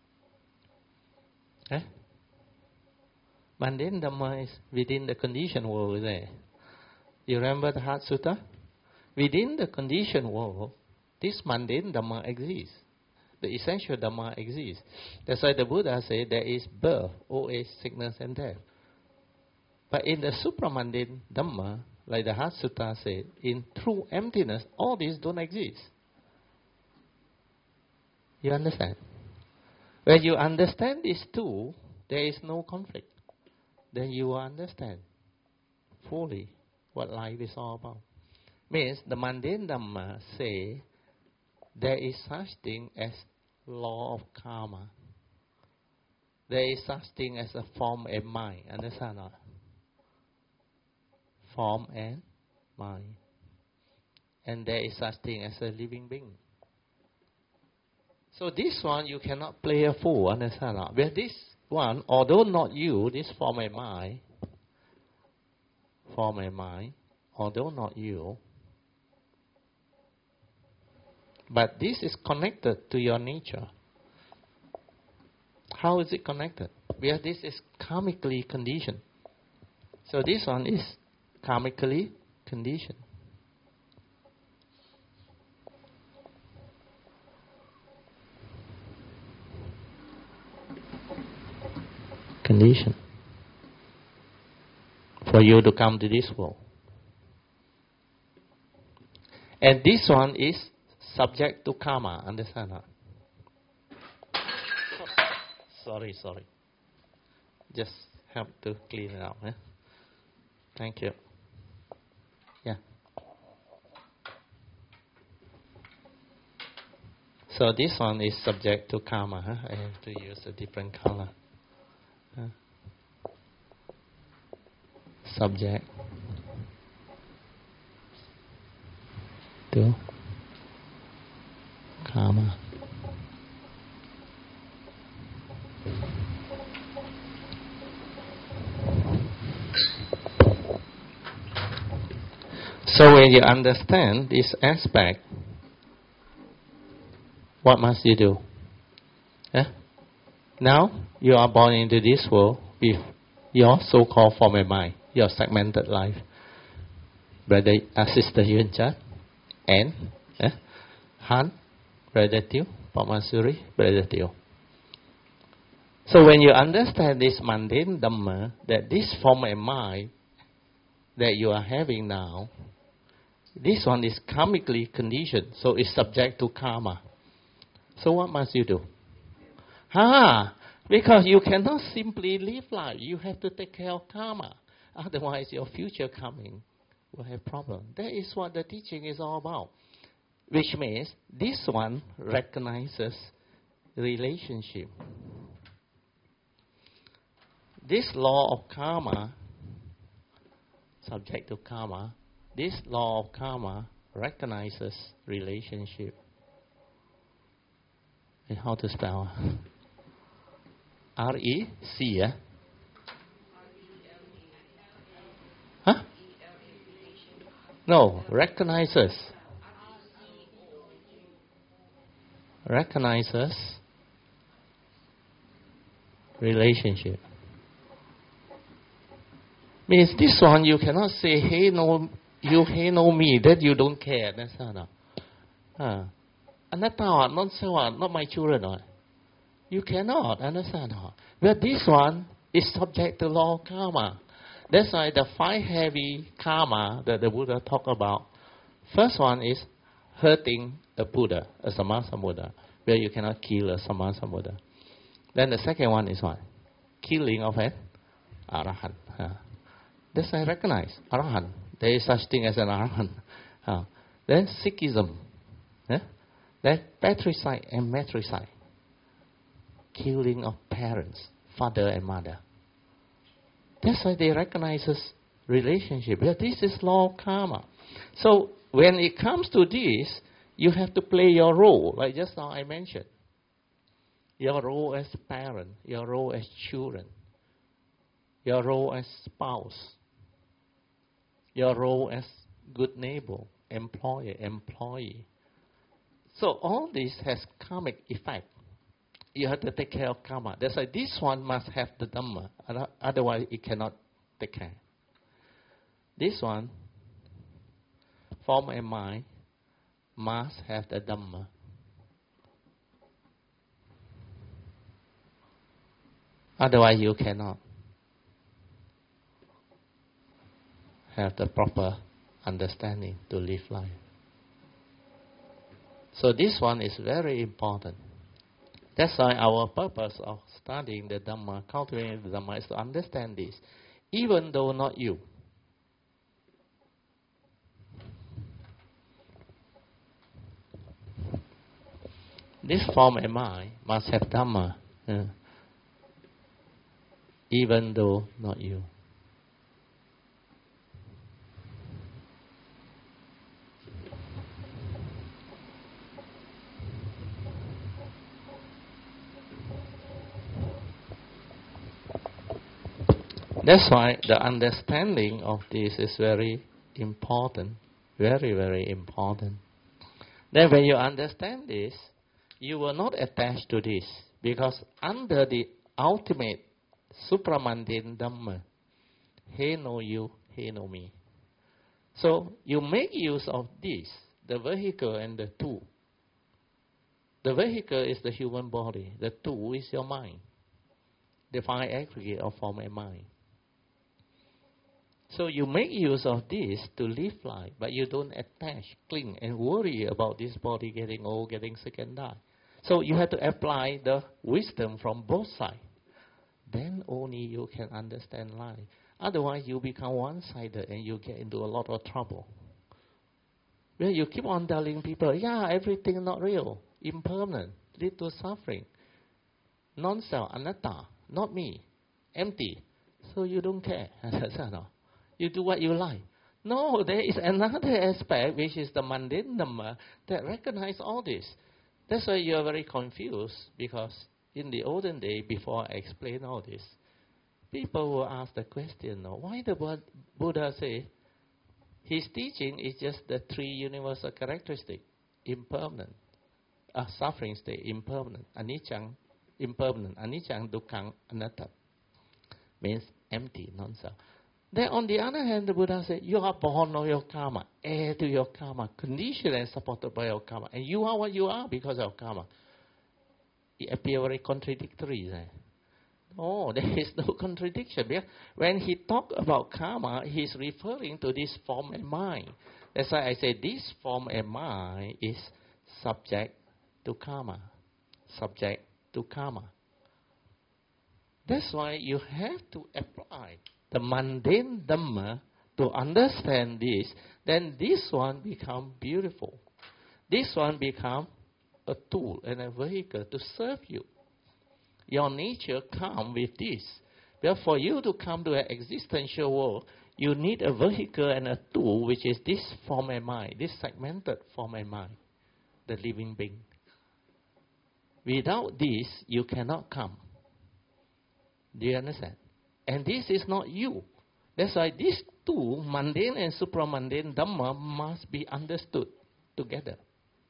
Mundane Dhamma is within the conditioned world there. You remember the Heart Sutta? Within the conditioned world, this mundane Dhamma exists. The essential Dhamma exists. That's why the Buddha said there is birth, old age, sickness, and death. But in the supramundane Dhamma, like the Heart Sutta said, in true emptiness, all these don't exist. You understand? When you understand these two, there is no conflict. Then you will understand fully what life is all about. Means the mundane Dhamma say there is such thing as law of karma. There is such thing as a form and mind. Understand or not? Form and mind. And there is such thing as a living being. So this one you cannot play a fool, understand or not? But this one, although not you, this form and mind, although not you, but this is connected to your nature. How is it connected? Because this is karmically conditioned. So this one is karmically conditioned. Condition for you to come to this world. And this one is subject to karma, understand that? Sorry. Just help to clean it out. Thank you. Yeah. So this one is subject to karma. I have to use a different color. Subject to karma. So when you understand this aspect, what must you do? Now you are born into this world with your so-called form and mind, your segmented life. Sister Yuen Chan and Han, Brother Teo, Pamasuri, Brother Teo. So when you understand this mundane Dhamma, that this form and mind that you are having now, this one is karmically conditioned, so it's subject to karma. So what must you do? Because you cannot simply live life. You have to take care of karma. Otherwise, your future coming will have problem. That is what the teaching is all about. Which means this one recognizes relationship. This law of karma, subject to karma, this law of karma recognizes relationship. And how to spell? R-E-C, Huh? No, recognizes. Recognizes relationship. Means this one you cannot say, hey no, you hey no me, that you don't care. That's not. Anatta, not so, not my children. You cannot understand. But this one is subject to law of karma. That's why the 5 heavy karma that the Buddha talked about. First one is hurting a Buddha, a Sammasambuddha, where you cannot kill a Sammasambuddha. Then the second one is what? Killing of an Arahant. That's why I recognize Arahant. There is such thing as an Arahant. Then Sikhism. Then patricide and matricide. Killing of parents, father and mother. That's why they recognize relationship. But this is law of karma. So when it comes to this, you have to play your role, like just now I mentioned. Your role as parent, your role as children, your role as spouse, your role as good neighbor, employer, employee. So all this has karmic effect. You have to take care of karma. That's why this one must have the Dhamma. Otherwise, it cannot take care. This one, form and mind, must have the Dhamma. Otherwise, you cannot have the proper understanding to live life. So this one is very important. That's why our purpose of studying the Dhamma, cultivating the Dhamma, is to understand this, even though not you. This form and mind must have Dhamma, even though not you. That's why the understanding of this is very important, very, very important. Then when you understand this, you will not attach to this, because under the ultimate supramundane Dhamma, he know you, he know me. So you make use of this, the vehicle and the tool. The vehicle is the human body, the tool is your mind, the five aggregate of form and mind. So you make use of this to live life, but you don't attach, cling, and worry about this body getting old, getting sick, and die. So you have to apply the wisdom from both sides. Then only you can understand life. Otherwise, you become one-sided and you get into a lot of trouble. Well, you keep on telling people, yeah, everything not real, impermanent, lead to suffering, non-self, anatta, not me, empty. So you don't care. You do what you like. No, there is another aspect, which is the mundane Dhamma, that recognize all this. That's why you are very confused, because in the olden day, before I explain all this, people will ask the question, why the Buddha say his teaching is just the three universal characteristics: impermanent, suffering state, impermanent, anicca, impermanent, anicca, dukkha, anatta, means empty, non-self. Then on the other hand, the Buddha said, you are born of your karma, heir to your karma, conditioned and supported by your karma. And you are what you are because of karma. It appears very contradictory. No, there is no contradiction. Because when he talks about karma, he's referring to this form and mind. That's why I say this form and mind is subject to karma. Subject to karma. That's why you have to apply the mundane Dhamma to understand this. Then this one become beautiful. This one become a tool and a vehicle to serve you. Your nature come with this. But for you to come to an existential world, you need a vehicle and a tool, which is this form and mind, this segmented form and mind, the living being. Without this, you cannot come. Do you understand? And this is not you. That's why these two, mundane and supramundane Dhamma, must be understood together.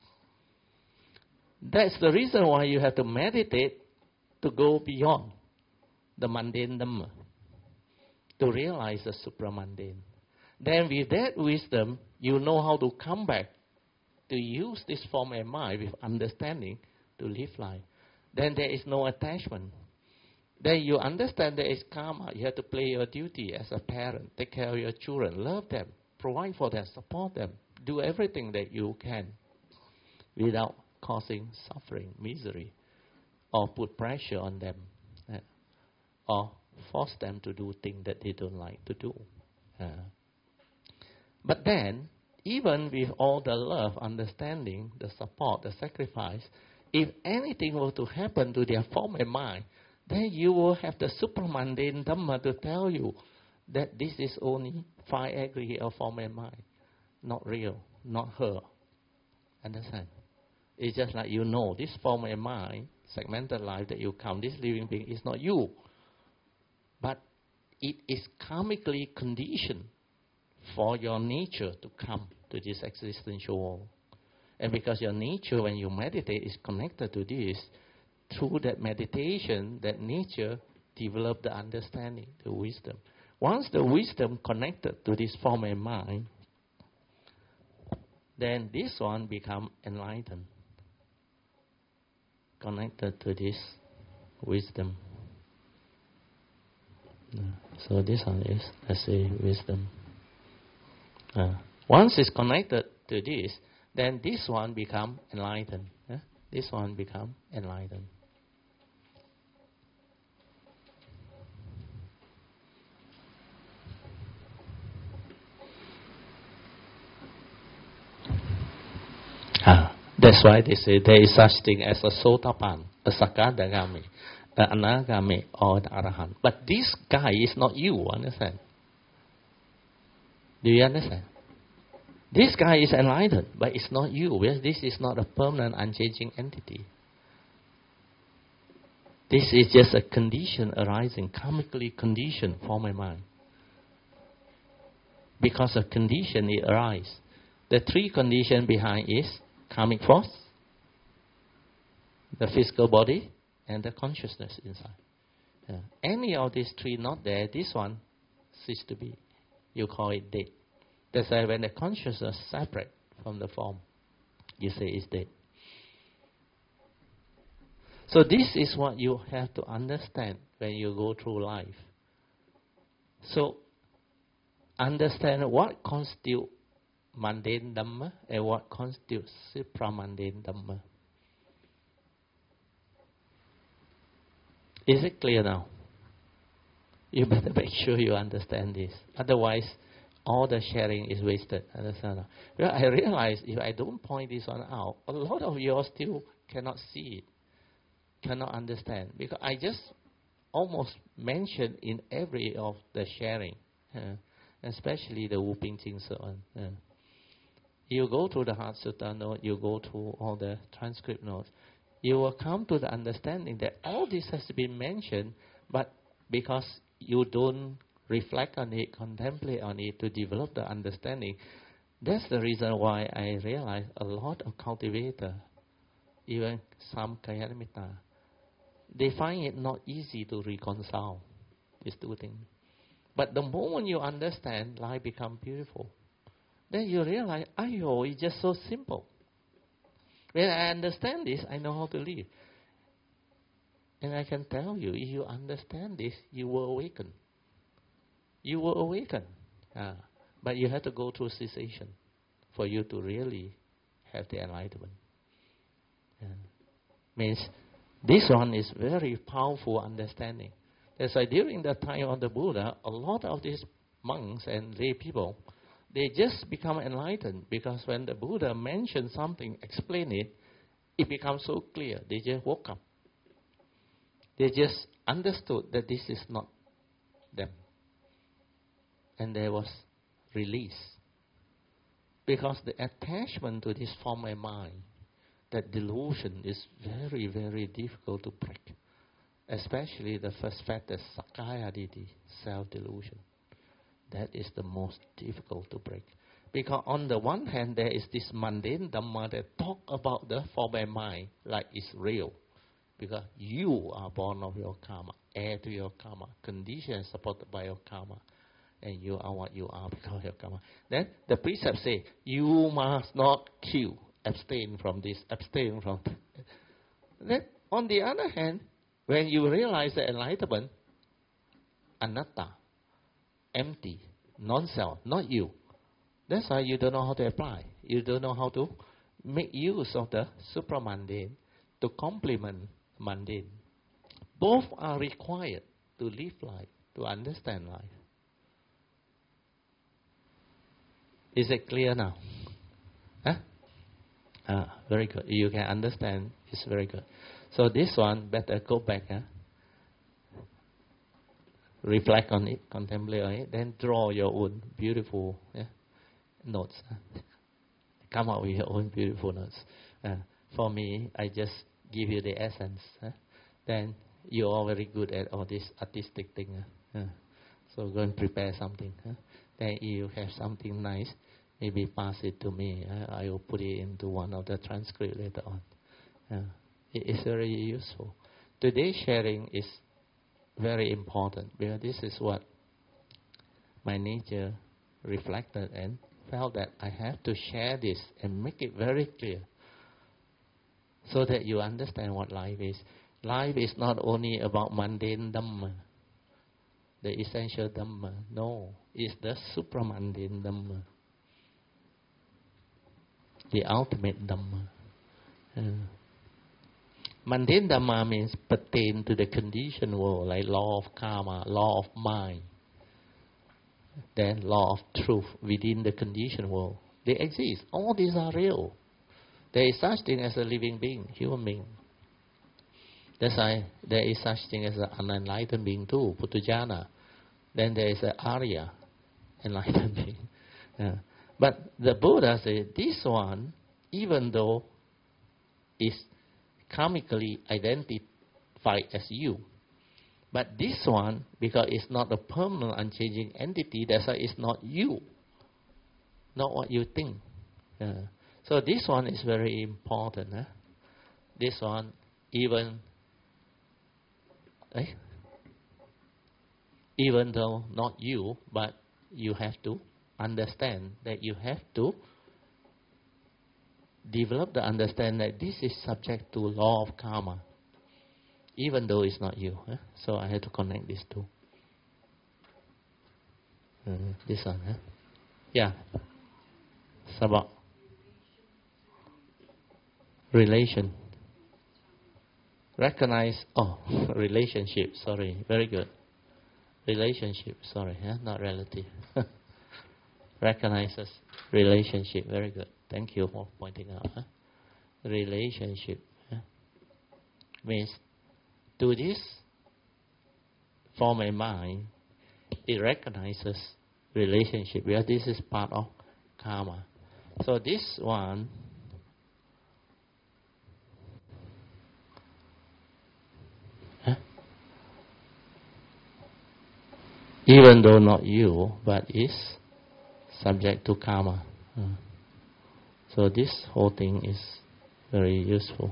That's the reason why you have to meditate to go beyond the mundane Dhamma, to realize the supramundane. Then with that wisdom, you know how to come back to use this form and mind with understanding to live life. Then there is no attachment. Then you understand there is karma. You have to play your duty as a parent. Take care of your children. Love them. Provide for them. Support them. Do everything that you can without causing suffering, misery, or put pressure on them, or force them to do things that they don't like to do. But then, even with all the love, understanding, the support, the sacrifice, if anything were to happen to their form and mind, then you will have the supramundane Dhamma to tell you that this is only five aggregate of form and mind, not real, not her. Understand? It's just like you know, this form and mind, segmented life that you come, this living being is not you. But it is karmically conditioned for your nature to come to this existential world. And because your nature, when you meditate, is connected to this, through that meditation, that nature develop the understanding, the wisdom. Once the wisdom connected to this form and mind, then this one become enlightened, connected to this wisdom. So this one is, let's say, wisdom. Once it's connected to this, then this one become enlightened. This one become enlightened. That's why they say there is such thing as a Sotapan, a Sakadagami, an Anagami, or an Arahant. But this guy is not you, understand? Do you understand? This guy is enlightened, but it's not you. This is not a permanent, unchanging entity. This is just a condition arising, karmically conditioned for my mind. Because of condition, it arises. The three conditions behind is karmic force, the physical body, and the consciousness inside. Any of these three not there, this one ceases to be. You call it dead. That's why when the consciousness separate from the form, you say it's dead. So this is what you have to understand when you go through life. So understand what constitutes mundane Dhamma and what constitutes supramundane Dhamma. Is it clear now? You better make sure you understand this. Otherwise, all the sharing is wasted. Understand? Well, I realize if I don't point this one out, a lot of you still cannot see it, cannot understand. Because I just almost mentioned in every of the sharing, especially the Wu Ping Ching so on. You go through the Heart Sutta note, you go through all the transcript notes, you will come to the understanding that all this has been mentioned, but because you don't reflect on it, contemplate on it to develop the understanding, that's the reason why I realize a lot of cultivators, even some Kalyana, they find it not easy to reconcile these two things. But the moment you understand, life becomes beautiful. Then you realize, it's just so simple. When I understand this, I know how to live. And I can tell you, if you understand this, you will awaken. You will awaken. But you have to go through cessation for you to really have the enlightenment. Means this one is very powerful understanding. That's why during the time of the Buddha, a lot of these monks and lay people, they just become enlightened because when the Buddha mentioned something, explain it, it becomes so clear. They just woke up. They just understood that this is not them. And there was release. Because the attachment to this form of mind, that delusion is very, very difficult to break. Especially the first factor, Sakkaya Ditthi, self-delusion. That is the most difficult to break. Because on the one hand, there is this mundane Dhamma that talk about the form of mind like it's real. Because you are born of your karma, heir to your karma, conditions supported by your karma. And you are what you are because of your karma. Then the precept say, you must not kill. Abstain from this, abstain from that. Then on the other hand, when you realize the enlightenment, anatta, empty, non-self, not you. That's why you don't know how to apply. You don't know how to make use of the supramundane to complement mundane. Both are required to live life, to understand life. Is it clear now? Very good. You can understand. It's very good. So this one, better go back. Reflect on it, contemplate on it, then draw your own beautiful notes. Come up with your own beautiful notes. For me, I just give you the essence. Then you're all very good at all this artistic thing. So go and prepare something. Then you have something nice, maybe pass it to me. I will put it into one of the transcripts later on. It is very useful. Today's sharing is very important because this is what my nature reflected and felt that I have to share this and make it very clear so that you understand what life is. Life is not only about mundane Dhamma. the essential Dhamma. No, it's the supramundane Dhamma, the ultimate Dhamma. Mundane Dhamma means pertain to the conditioned world, like law of karma, law of mind, then law of truth within the conditioned world. They exist. All these are real. There is such thing as a living being, human being. That's why there is such thing as an unenlightened being too, Puthujjana. Then there is an Arya, enlightened being. But the Buddha said, this one, even though is karmically identified as you, but this one, because it's not a permanent, unchanging entity, that's why it's not you, not what you think. So this one is very important. This one, even though not you, but you have to understand that you have to develop the understanding that this is subject to law of karma, even though it's not you. So I have to connect these two. This one, yeah. Sabak. Relation. Recognize. Relationship. Sorry. Very good. Relationship. Sorry. Not relative. Recognizes relationship. Very good. Thank you for pointing out. Relationship means to this form of mind, it recognizes relationship because this is part of karma. So this one even though not you, but is subject to karma. So this whole thing is very useful.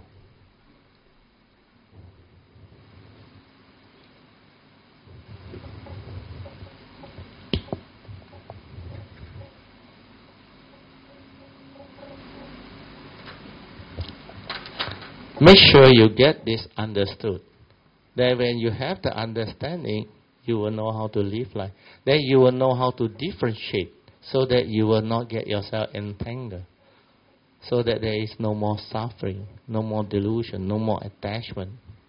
Make sure you get this understood. That when you have the understanding, you will know how to live life. Then you will know how to differentiate so that you will not get yourself entangled. So that there is no more suffering, no more delusion, no more attachment.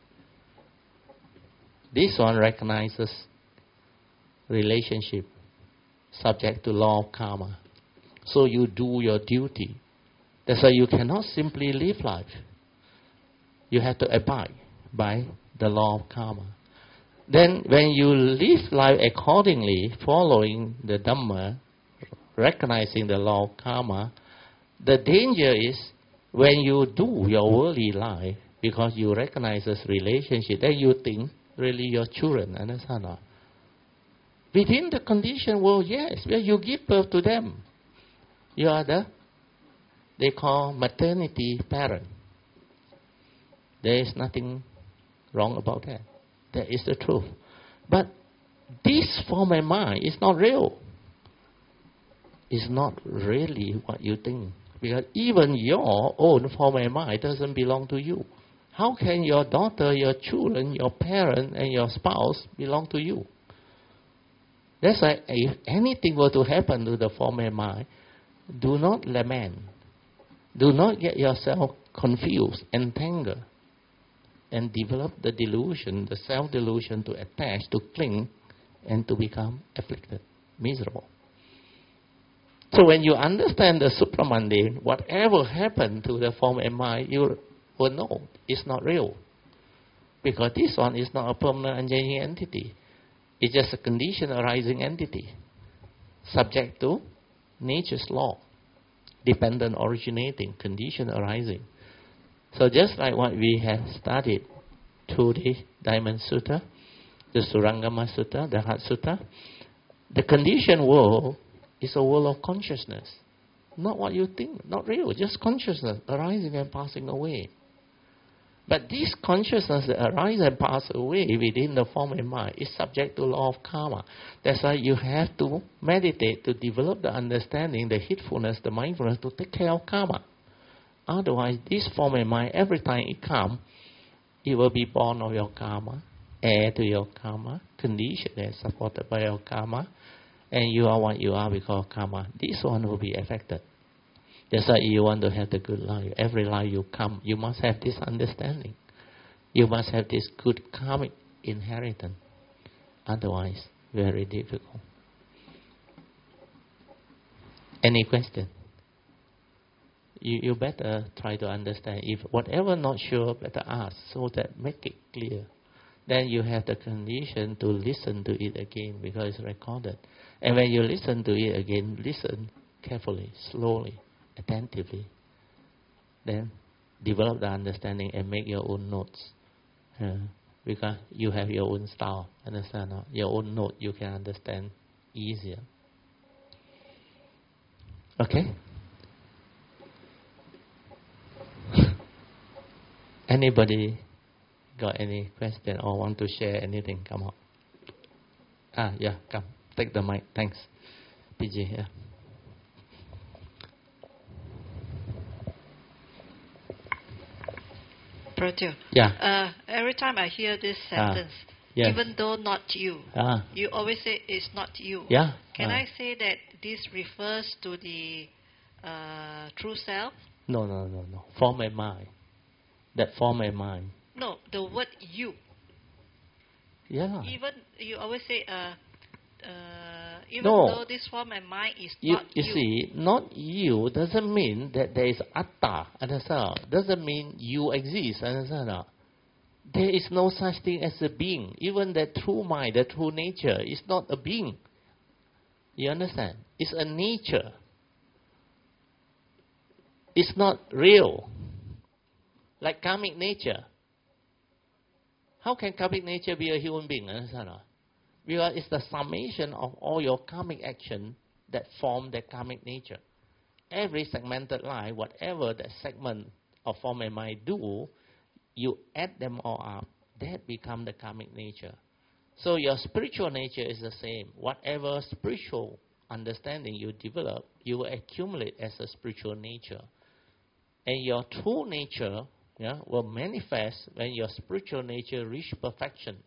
This one recognizes relationship subject to law of karma. So you do your duty. That's why you cannot simply live life. You have to abide by the law of karma. Then when you live life accordingly, following the Dhamma, recognizing the law of karma, the danger is when you do your worldly life, because you recognize this relationship, then you think really your children, understand or not? Within the conditioned world, yes, where you give birth to them. You are they call maternity parent. There is nothing wrong about that. That is the truth. But this form of mind is not real. It's not really what you think. Because even your own form of mind doesn't belong to you. How can your daughter, your children, your parent, and your spouse belong to you? That's why if anything were to happen to the form of mind, do not lament. Do not get yourself confused, entangled, and develop the delusion, the self-delusion to attach, to cling, and to become afflicted, miserable. So when you understand the supramundane, whatever happened to the form of mind, you will know it's not real. Because this one is not a permanent unchanging entity. It's just a condition arising entity, subject to nature's law, dependent originating, condition arising. So just like what we have studied through the Diamond Sutta, the Surangama Sutta, the Heart Sutta, the conditioned world is a world of consciousness. Not what you think, not real, just consciousness arising and passing away. But this consciousness that arises and passes away within the form of mind is subject to law of karma. That's why you have to meditate to develop the understanding, the heedfulness, the mindfulness to take care of karma. Otherwise, this form of mind, every time it comes, it will be born of your karma add to your karma, conditioned and supported by your karma, and you are what you are because of karma. This one will be affected. That's why you want to have the good life. Every life you come, you must have this understanding. You must have this good karmic inheritance. Otherwise, very difficult. Any question? You better try to understand. If whatever not sure, better ask so that make it clear. Then you have the condition to listen to it again because it's recorded. And when you listen to it again, listen carefully, slowly, attentively. Then develop the understanding and make your own notes. Because you have your own style, understand? Your own note you can understand easier. Okay? Anybody got any question or want to share anything? Come on. Yeah, come. Take the mic. Thanks. PG here. Pratyush. Yeah. Every time I hear this sentence, yes. even though not you, you always say it's not you. Yeah. Can I say that this refers to the true self? No. Form and mind. That form and mind. No, the word you. Yeah. Even you always say, even no. though this form and mind is not you. You see, not you doesn't mean that there is atta, understand? Doesn't mean you exist, understand? There is no such thing as a being. Even the true mind, the true nature, is not a being. You understand? It's a nature. It's not real. Like karmic nature. How can karmic nature be a human being? Understand? Because it's the summation of all your karmic action that form the karmic nature. Every segmented life, whatever that segment of form and mind do, you add them all up, that become the karmic nature. So your spiritual nature is the same. Whatever spiritual understanding you develop, you will accumulate as a spiritual nature. And your true nature will manifest when your spiritual nature reach perfection.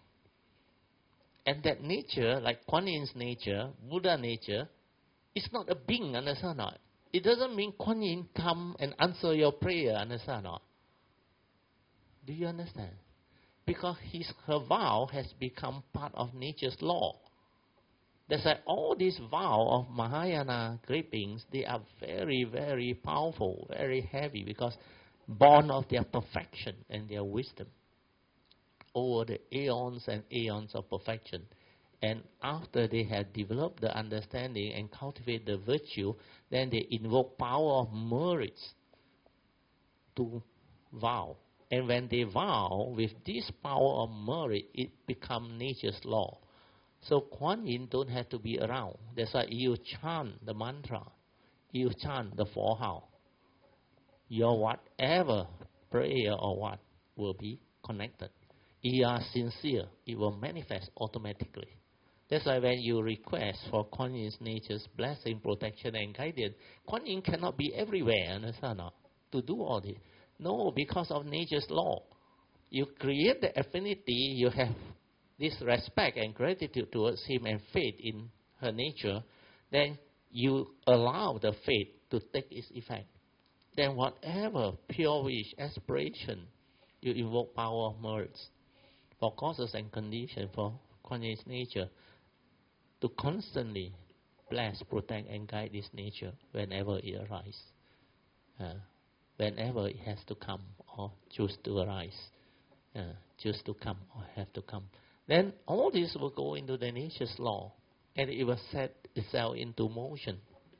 And that nature, like Kuan Yin's nature, Buddha nature, is not a being, understand not? It doesn't mean Kuan Yin come and answer your prayer, understand not? Do you understand? Because her vow has become part of nature's law. That's why all these vows of Mahayana great beings, they are very, very powerful, very heavy, because born of their perfection and their wisdom over the aeons and aeons of perfection. And after they have developed the understanding and cultivate the virtue, then they invoke power of merits to vow. And when they vow with this power of merit, it becomes nature's law. So Kuan Yin don't have to be around. That's why you chant the mantra, you chant the 4 hao. Your whatever prayer or what will be connected. If you are sincere, it will manifest automatically. That's why when you request for Kuan Yin's nature's blessing, protection and guidance, Kuan Yin cannot be everywhere, understand? To do all this. No, because of nature's law. You create the affinity, you have this respect and gratitude towards him and faith in her nature, then you allow the faith to take its effect. Then whatever pure wish, aspiration, you invoke power of merits for causes and conditions for Kuan Yin's nature to constantly bless, protect and guide this nature whenever it arises. Whenever it has to come or choose to arise, choose to come or have to come. Then all this will go into the nature's law and it will set itself into motion.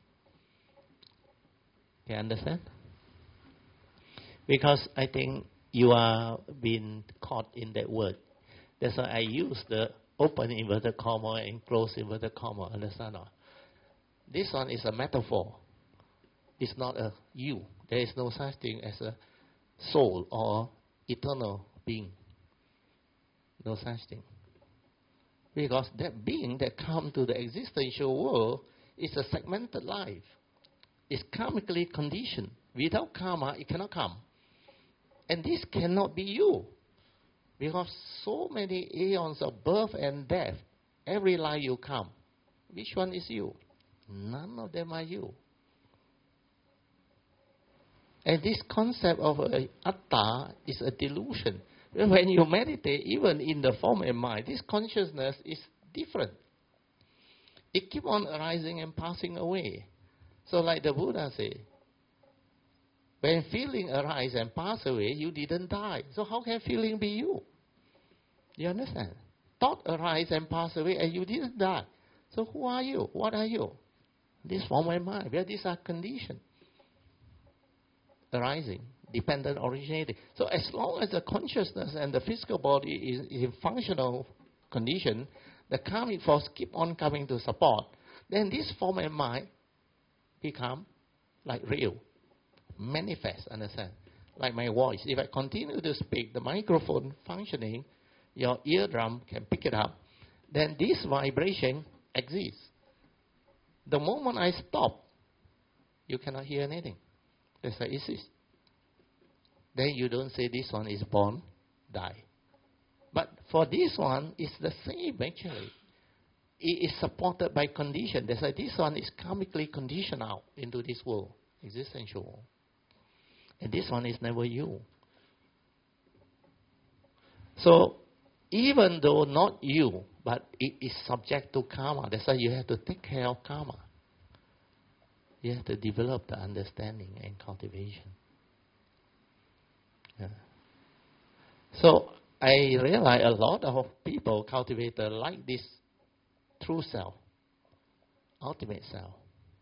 You understand? Because I think you are being caught in that word. That's why I use the open inverted comma and close inverted comma. Understand? This one is a metaphor. It's not a you. There is no such thing as a soul or eternal being. No such thing. Because that being that comes to the existential world is a segmented life. It's karmically conditioned. Without karma, it cannot come. And this cannot be you. Because so many aeons of birth and death, every life you come, which one is you? None of them are you. And this concept of atta is a delusion. When you meditate, even in the form and mind, this consciousness is different. It keeps on arising and passing away. So like the Buddha said, when feeling arises and pass away, you didn't die. So how can feeling be you? You understand? Thought arise and pass away and you didn't die. So who are you? What are you? This form and mind. Where these are conditioned. Arising, dependent, originating. So as long as the consciousness and the physical body is in functional condition, the karmic force keep on coming to support. Then this form and mind become like real, manifest, understand? Like my voice. If I continue to speak, the microphone functioning, your eardrum can pick it up, then this vibration exists. The moment I stop, you cannot hear anything. That's why it exists. Then you don't say this one is born, die. But for this one, it's the same actually. It is supported by condition. That's why this one is karmically conditioned out into this world, existential world. And this one is never you. So, even though not you, but it is subject to karma. That's why you have to take care of karma. You have to develop the understanding and cultivation. Yeah. So, I realize a lot of people cultivate like this true self, ultimate self.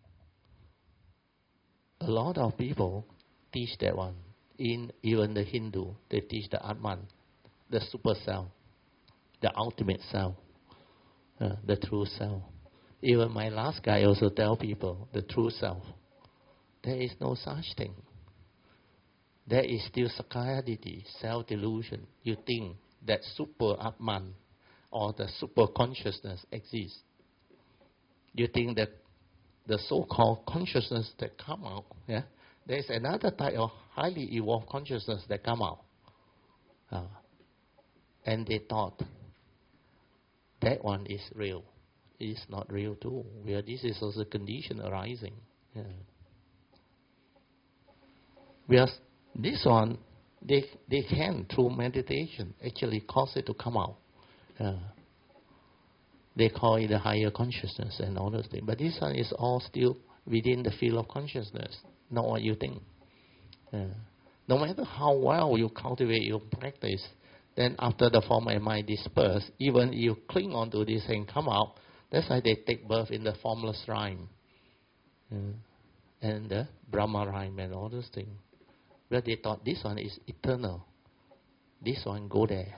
A lot of people teach that one. Even the Hindu, they teach the Atman, the super self, the ultimate self, the true self. Even my last guy also tell people the true self. There is no such thing. There is still Sakayaditi, self-delusion. You think that super Atman or the super consciousness exists. You think that the so-called consciousness that come out, there is another type of highly evolved consciousness that come out. And they thought that one is real. It is not real too. Where this is also condition arising. Whereas this one, they can, through meditation, actually cause it to come out. They call it a higher consciousness and all those things. But this one is all still within the field of consciousness, not what you think. No matter how well you cultivate your practice, then after the form and mind disperse, even you cling on to this and come out, that's why they take birth in the formless rhyme. And the Brahma rhyme and all those things. Where they thought this one is eternal. This one go there.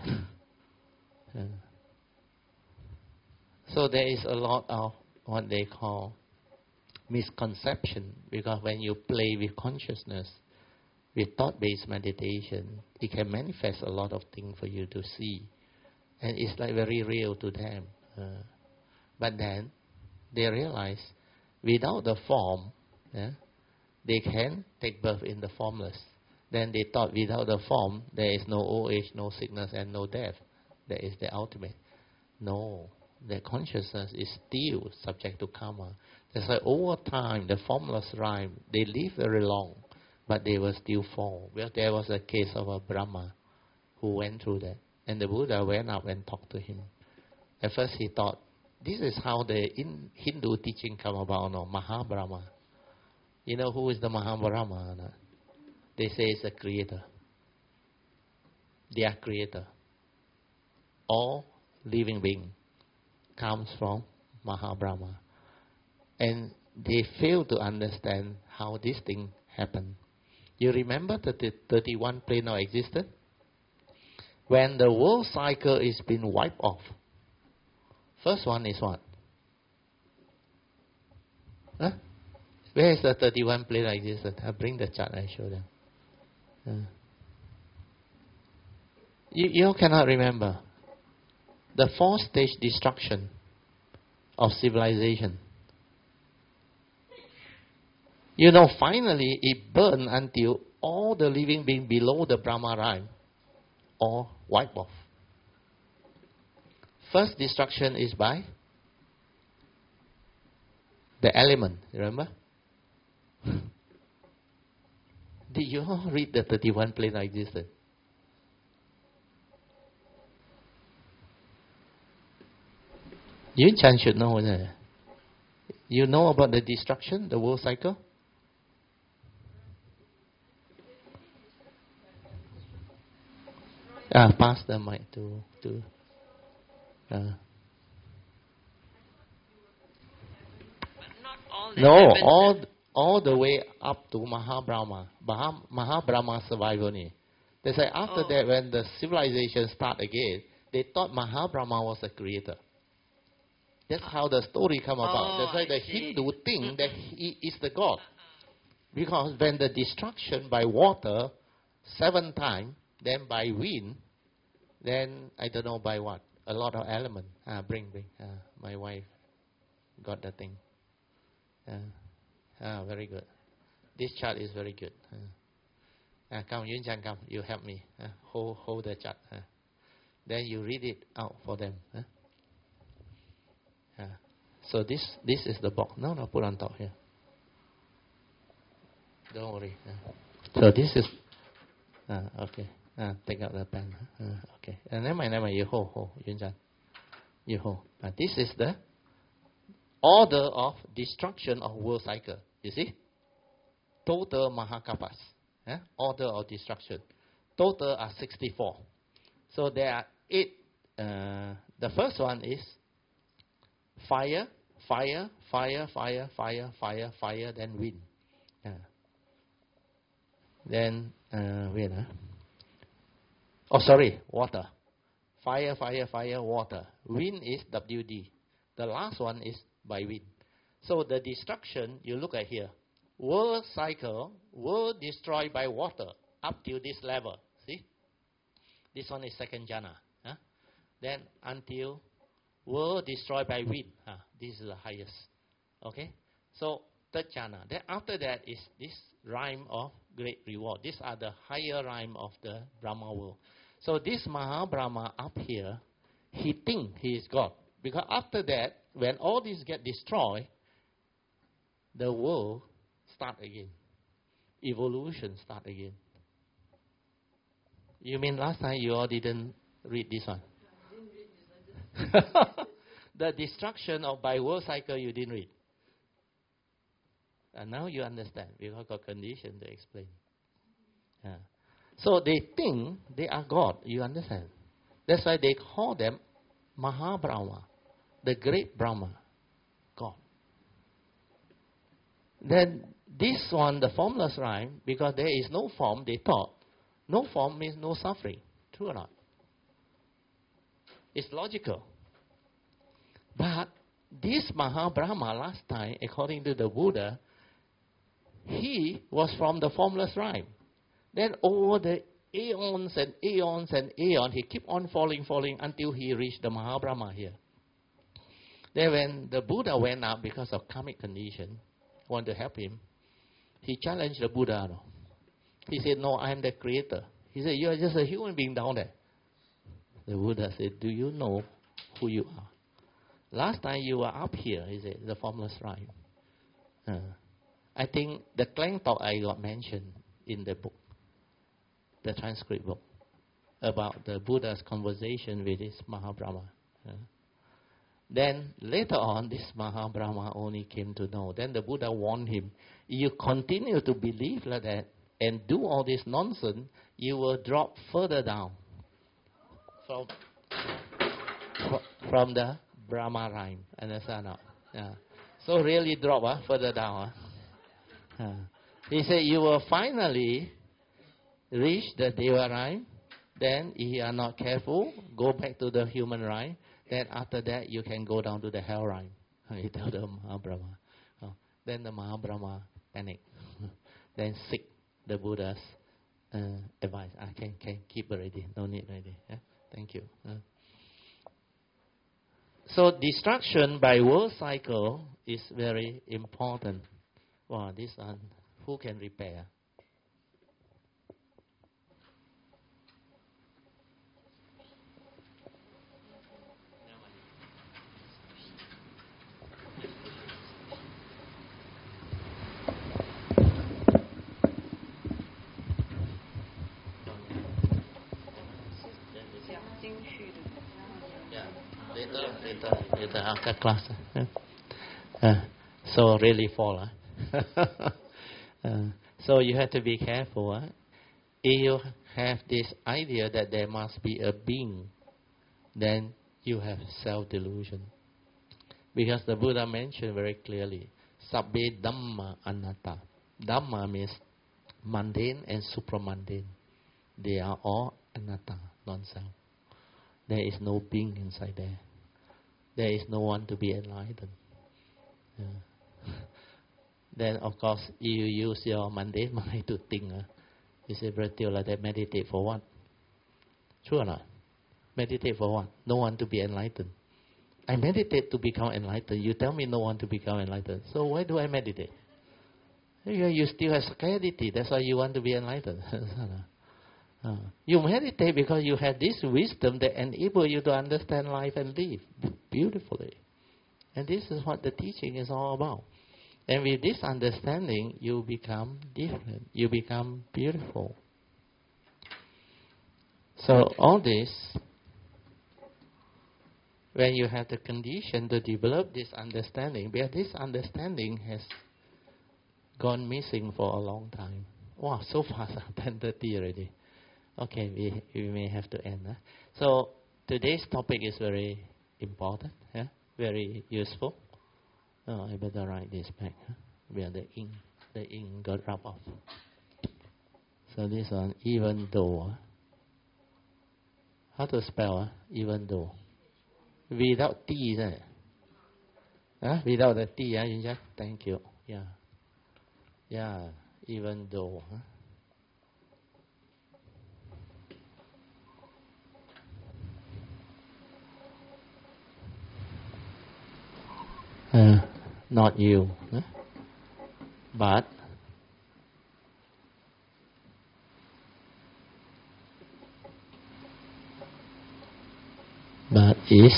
So there is a lot of what they call misconception, because when you play with consciousness, with thought-based meditation, it can manifest a lot of things for you to see. And it's like very real to them. But then they realize without the form, they can take birth in the formless. Then they thought without the form, there is no old age, no sickness, and no death. That is the ultimate. No, the consciousness is still subject to karma. That's why over time, the formless rhyme, they live very long, but they will still fall. Well, there was a case of a Brahma who went through that. And the Buddha went up and talked to him. At first he thought, this is how the Hindu teaching come about, no? Mahabrahma. You know who is the Mahabrahma? No? They say it's a creator. Their creator. All living being comes from Mahabrahma. And they fail to understand how this thing happened. You remember that the 31 plane of existence? When the world cycle is being wiped off, first one is what? Where is the 31 plane of existence? I bring the chart, I show them. You cannot remember. The 4-stage destruction of civilization. You know, finally it burned until all the living beings below the Brahma rhyme all wiped off. First destruction is by the element, remember? Did you all read the 31 plane of existence? Yun Chan should know, isn't it? You know about the destruction, the world cycle? Pass the mic to Not all the no, heavens all the way up to Mahabrahma. Mahabrahma survival ni. They say after that, when the civilization start again, they thought Mahabrahma was the creator. That's how the story come about. That's why the Hindu think that he is the God. Because when the destruction by water 7 times, then by wind, then I don't know by what, a lot of element. Bring. My wife got the thing. Very good. This chart is very good. Come, Yun Chan, come. You help me. Hold the chart. Then you read it out for them. So this is the box. No, put on top here. Don't worry. So this is okay. Take out the pen. Okay. And never mind. You hold, Yun Chan. You hold. This is the order of destruction of world cycle. You see? Total Mahakapas. Order of destruction. Total are 64. So there are 8. The first one is fire, then wind. Then, water. Fire, water. Wind is WD. The last one is by wind. So the destruction, you look at here. World cycle, world destroyed by water up till this level. See? This one is second jhana. Then until world destroyed by wind. This is the highest. Okay? So third jhana. Then after that is this rhyme of great reward. These are the higher rhyme of the Brahma world. So this Mahabrahma up here, he thinks he is God. Because after that, when all this get destroyed, the world start again. Evolution start again. You mean last time you all didn't read this one? The destruction of by world cycle you didn't read. And now you understand. We have got condition to explain. So they think they are God. You understand? That's why they call them Mahabrahma, the great Brahma, God. Then this one, the formless rhyme, because there is no form, they thought no form means no suffering. True or not? It's logical. But this Mahabrahma last time, according to the Buddha, he was from the formless rhyme. Then over the aeons and aeons and aeons, he kept on falling until he reached the Mahabrahma here. Then when the Buddha went up because of karmic condition, want to help him, he challenged the Buddha. He said, no, I am the creator. He said, you are just a human being down there. The Buddha said, do you know who you are? Last time you were up here, he said, the formless rhyme. I think the Klang talk I got mentioned in the book, the transcript book, about the Buddha's conversation with this Mahabrahma. Then later on, this Mahabrahma only came to know. Then the Buddha warned him, you continue to believe like that and do all this nonsense, you will drop further down from the Brahma rhyme. Understand or not? So really drop further down. He said, you will finally reach the Deva rhyme. Then, if you are not careful, go back to the human rhyme. Then after that, you can go down to the hell rhyme. He told the Mahabrahma. Then the Mahabrahma panicked. Then seek the Buddha's advice. I can keep already. No need already. Thank you. So destruction by world cycle is very important. Wow, this one, who can repair? Yeah, later after class. So really fall. So you have to be careful. If you have this idea that there must be a being, then you have self-delusion. Because the Buddha mentioned very clearly, Sabbe Dhamma Anatta. Dhamma means mundane and supramundane. They are all anatta, non-self. There is no being inside there. There is no one to be enlightened. Then, of course, you use your mundane mind to think. You say, Brother, like that, meditate for what? True or not? Meditate for what? No one to be enlightened. I meditate to become enlightened. You tell me no one to become enlightened. So why do I meditate? You still have scarcity. That's why you want to be enlightened. You meditate because you have this wisdom that enables you to understand life and live beautifully. And this is what the teaching is all about. And with this understanding, you become different. You become beautiful. So all this, when you have the condition to develop this understanding, because this understanding has gone missing for a long time. Wow, so fast, 10:30 already. Okay, we may have to end. So today's topic is very important, very useful. Oh, I better write this back. Where the ink got rubbed off. So this one, even though. How to spell even though? Without T, isn't it? Without the T, you just thank you. Yeah, even though. Not you, but is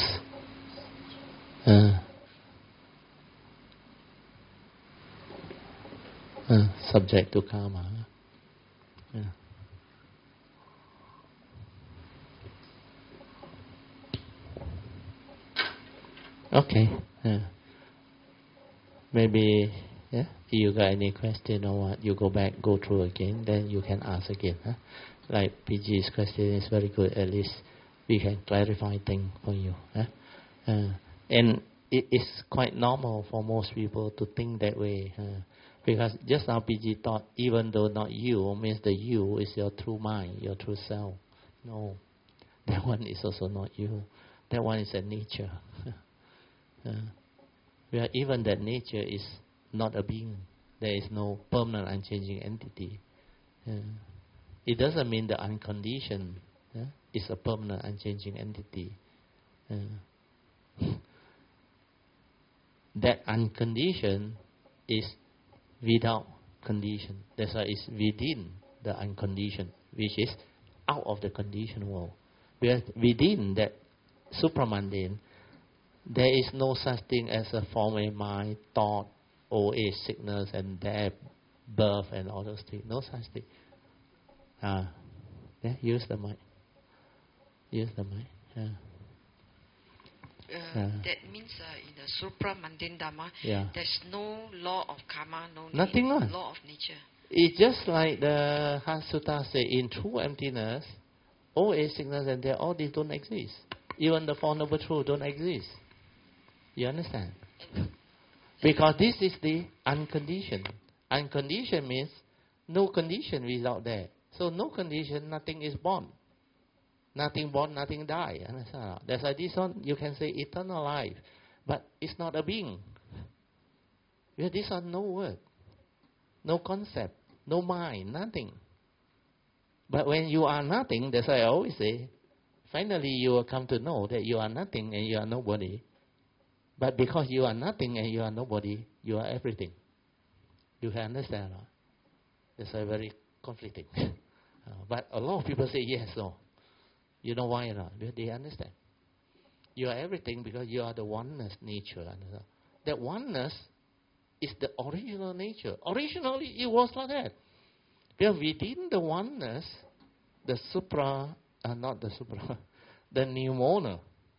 subject to karma. Okay. Maybe, if you got any question or what, you go through again, then you can ask again. Like PG's question is very good, at least we can clarify things for you. And it is quite normal for most people to think that way. Because just now PG thought, even though not you, means the you is your true mind, your true self. No, that one is also not you. That one is a nature. Where even that nature is not a being. There is no permanent unchanging entity. It doesn't mean the unconditioned is a permanent unchanging entity. That unconditioned is without condition. That's why it's within the unconditioned, which is out of the conditioned world. Because within that supramundane, there is no such thing as a form of mind, thought, old age, sickness, and death, birth, and all those things. No such thing. Use the mic. That means in the supra-mundane Dhamma, there's no law of karma, nothing law of nature. It's just like the Sutta say, in true emptiness, old age, sickness, and death, all these don't exist. Even the Four Noble Truths don't exist. You understand? Because this is the unconditioned. Unconditioned means no condition without that. So no condition, nothing is born. Nothing born, nothing die. Understand? That's why this one, you can say eternal life. But it's not a being. Because this one, no word. No concept. No mind. Nothing. But when you are nothing, that's why I always say, finally you will come to know that you are nothing and you are nobody. But because you are nothing and you are nobody, you are everything. You can understand? That's why very conflicting. But a lot of people say yes, no. You know why or not? Because they understand. You are everything because you are the oneness nature. That oneness is the original nature. Originally, it was like that. Because within the oneness, the the pneumonia,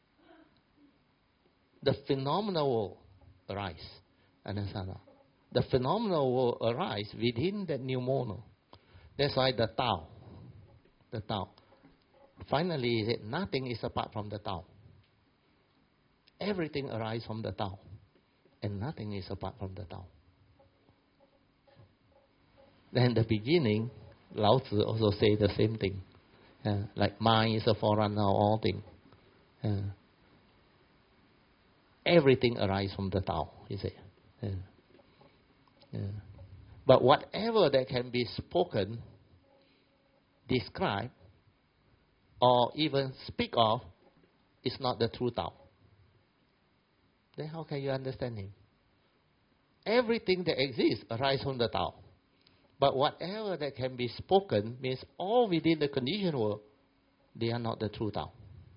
the phenomenal will arise. Understand? The phenomenal will arise within the pneumonia. That's why the Tao. Finally, nothing is apart from the Tao. Everything arises from the Tao, and nothing is apart from the Tao. Then the beginning, Lao Tzu also say the same thing. Like mind is a forerunner of all things. Everything arises from the Tao, he said. But whatever that can be spoken, described, or even speak of, is not the true Tao. Then how can you understand him? Everything that exists arises from the Tao. But whatever that can be spoken means all within the conditioned world, they are not the true Tao.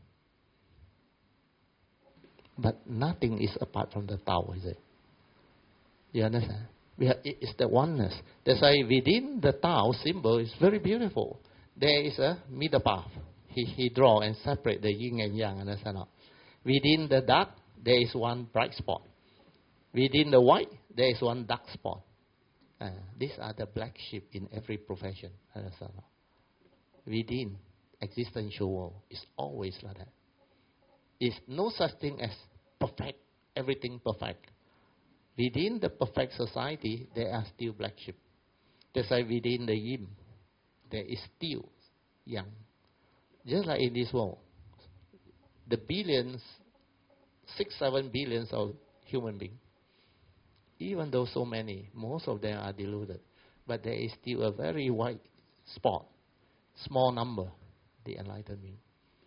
But nothing is apart from the Tao, is it? You understand? It's the oneness. That's why within the Tao symbol is very beautiful. There is a middle path. He draw and separate the yin and yang, understand? Within the dark, there is one bright spot. Within the white, there is one dark spot. These are the black sheep in every profession. Understand? Within existential world, it's always like that. It's no such thing as perfect, everything perfect. Within the perfect society, there are still black sheep. That's why within the yin, there is still yang. Just like in this world, the billions, 6-7 billions of human beings, even though so many, most of them are deluded, but there is still a very white spot, small number, the enlightened being.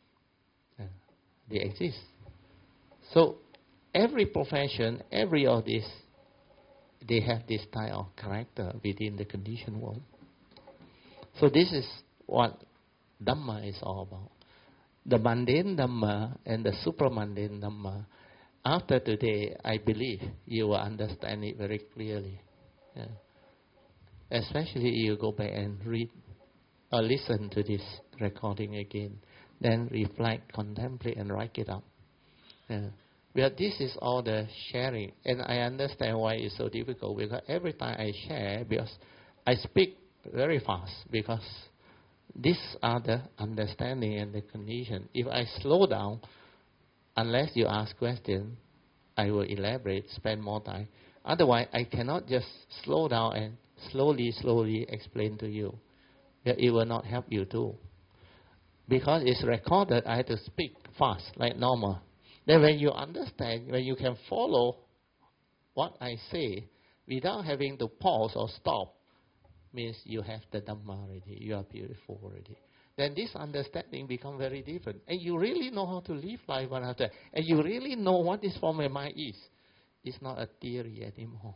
They exist. So every profession, every of this, they have this type of character within the conditioned world. So this is what Dhamma is all about. The mundane Dhamma and the supramundane Dhamma, after today, I believe you will understand it very clearly. Especially you go back and read or listen to this recording again. Then reflect, contemplate, and write it up. But this is all the sharing. And I understand why it's so difficult, because every time I share, because I speak very fast, because these are the understanding and the condition. If I slow down, unless you ask questions, I will elaborate, spend more time. Otherwise, I cannot just slow down and slowly explain to you. It will not help you too. Because it's recorded, I have to speak fast, like normal. Then when you understand, when you can follow what I say without having to pause or stop, means you have the Dhamma already. You are beautiful already. Then this understanding becomes very different. And you really know how to live life one after. And you really know what this form of mind is. It's not a theory anymore.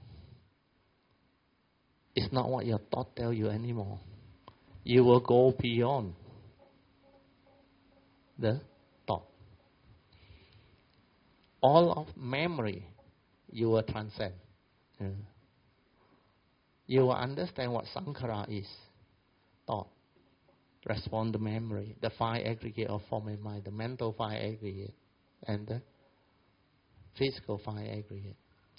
It's not what your thought tell you anymore. You will go beyond the thought. All of memory, you will transcend. You will understand what sankhara is. Thought. Respond to memory. The 5 aggregate of form and mind. The mental 5 aggregate. And the physical 5 aggregate.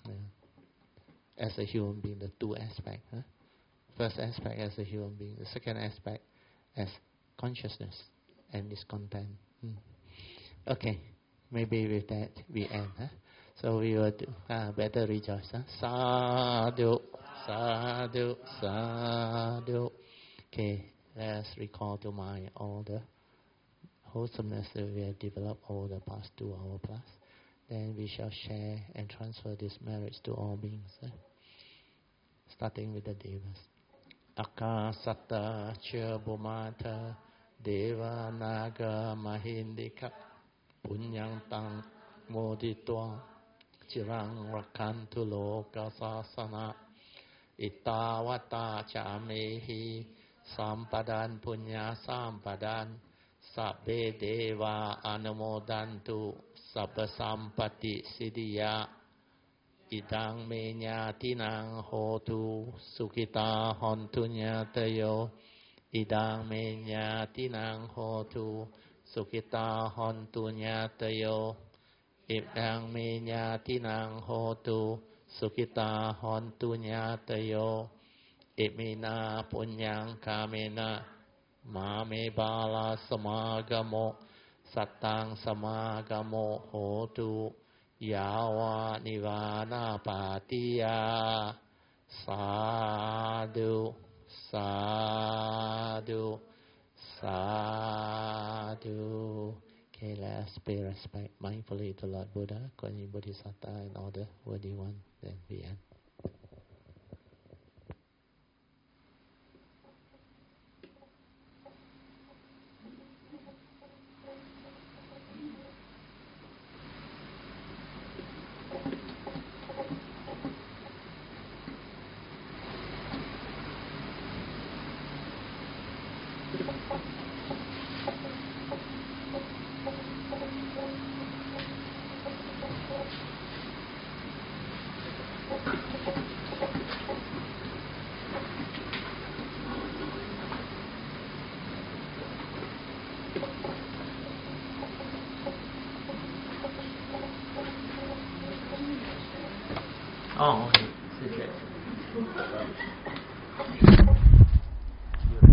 As a human being, the 2 aspects. First aspect as a human being. The second aspect as consciousness and its content. Okay. Maybe with that we end. So we will better rejoice. Sadhu, sadhu, sadhu. Okay, let's recall to mind all the wholesomeness that we have developed over the past 2 hours plus. Then we shall share and transfer this marriage to all beings. Starting with the devas. Akasata cha bhumata deva naga mahindika punyang tang moditwa chirang rakantu loka sasana itawata cha mehi sampadan punya sampadan sabbe deva anumodantu sabba sampati siddhya idang menya tinang hotu sukita hontu nyatayo idang menya tinang hotu สุขิตาหันตุญาตโยอิมังเมญาตินังโหตุสุขิตาหันตุญาตโยอิมินาปุญญังกาเมนะมาเมบาลาสมากโมสัตตังสมากโมโหตุยาวานิวานาปาติยาสาธุสาธุสาธุ Okay, let's pay respect mindfully to Lord Buddha, Guanyin Bodhisattva, and all the worthy ones. Then we end. Oh, okay.